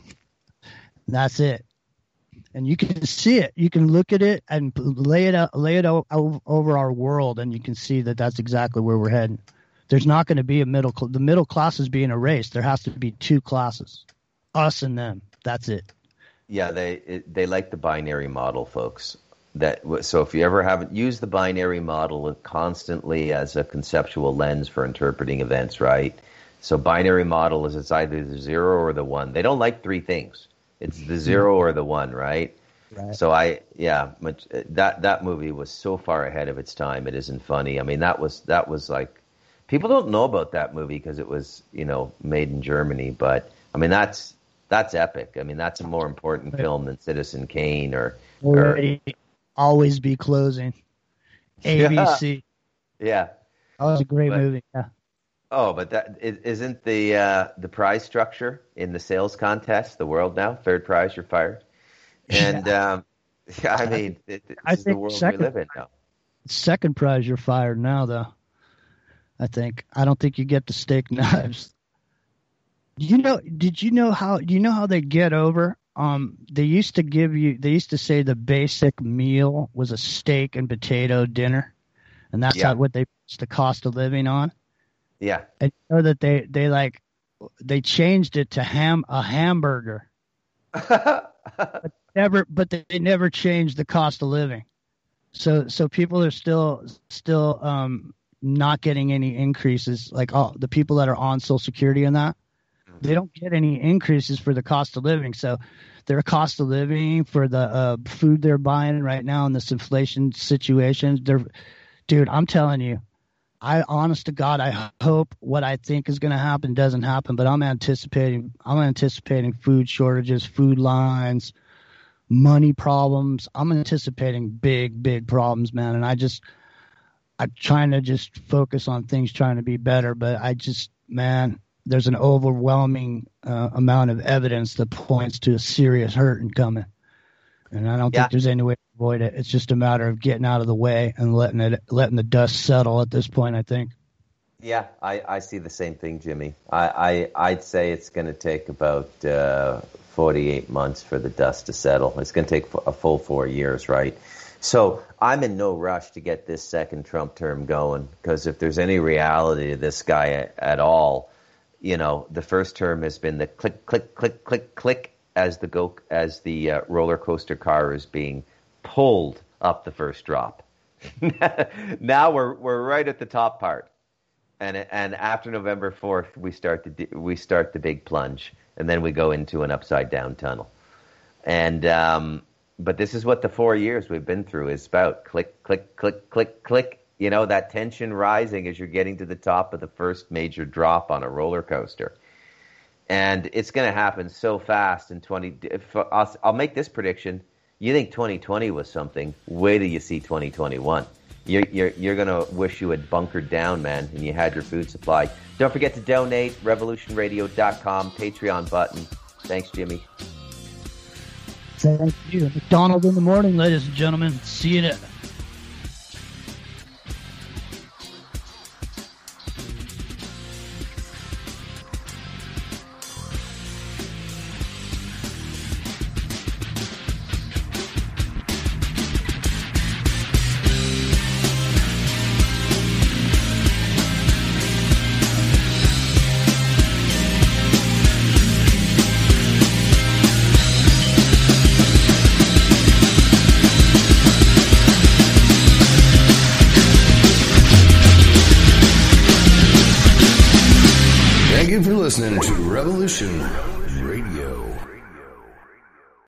And that's it. And you can see it. You can look at it and lay it out, lay it out over our world, and you can see that that's exactly where we're heading. There's not going to be a middle. Cl- the middle class is being erased. There has to be two classes, us and them. That's it. Yeah, they it, they like the binary model, folks. That so if you ever haven't used the binary model constantly as a conceptual lens for interpreting events, right? So binary model is it's either the zero or the one. They don't like three things. It's the zero or the one, right? Right. So I, yeah, much, that that movie was so far ahead of its time. It isn't funny. I mean, that was that was like, people don't know about that movie because it was, you know, made in Germany. But I mean, that's that's epic. I mean, that's a more important film than Citizen Kane or. or Always Be Closing. A B C. Yeah. That was a great but, movie. Yeah. Oh, but that isn't the uh, the prize structure in the sales contest the world now? Third prize, you're fired. And yeah, um, yeah I mean, it, this I is think the world second, we live in now. Second prize, you're fired now, though. I think I don't think you get the steak knives. You know? Did you know how? Do you know how they get over? Um, they used to give you. They used to say the basic meal was a steak and potato dinner, and that's Yeah. how, what they based the cost of living on. Yeah. And you know that they they like they changed it to ham a hamburger. but never, but they never changed the cost of living. So so people are still still um not getting any increases. Like all the people that are on Social Security and that, they don't get any increases for the cost of living. So their cost of living for the uh, food they're buying right now in this inflation situation, they're, dude, I'm telling you, I honest to God, I hope what I think is going to happen doesn't happen, but I'm anticipating, I'm anticipating food shortages, food lines, money problems. I'm anticipating big, big problems, man. And I just, I'm trying to just focus on things trying to be better, but I just, man, there's an overwhelming uh, amount of evidence that points to a serious hurting coming. And I don't Yeah. think there's any way to avoid it. It's just a matter of getting out of the way and letting it, letting the dust settle at this point, I think. Yeah, I, I see the same thing, Jimmy. I, I, I'd say it's going to take about uh, forty-eight months for the dust to settle. It's going to take a full four years, right? So I'm in no rush to get this second Trump term going, because if there's any reality to this guy at, at all, you know, the first term has been the click, click, click, click, click as the go as the uh, roller coaster car is being pulled up the first drop. Now we're we're right at the top part, and and after November fourth we start the we start the big plunge, and then we go into an upside down tunnel. And um, but this is what the four years we've been through is about: click, click, click, click, click. You know, that tension rising as you're getting to the top of the first major drop on a roller coaster. And it's going to happen so fast in twenty. If I'll, I'll make this prediction. You think twenty twenty was something? Wait till you see twenty twenty-one. You're you're you're going to wish you had bunkered down, man, and you had your food supply. Don't forget to donate. revolution radio dot com Patreon button. Thanks, Jimmy. Thank you. McDonald in the morning, ladies and gentlemen. See you then. Thank you for listening to Revolution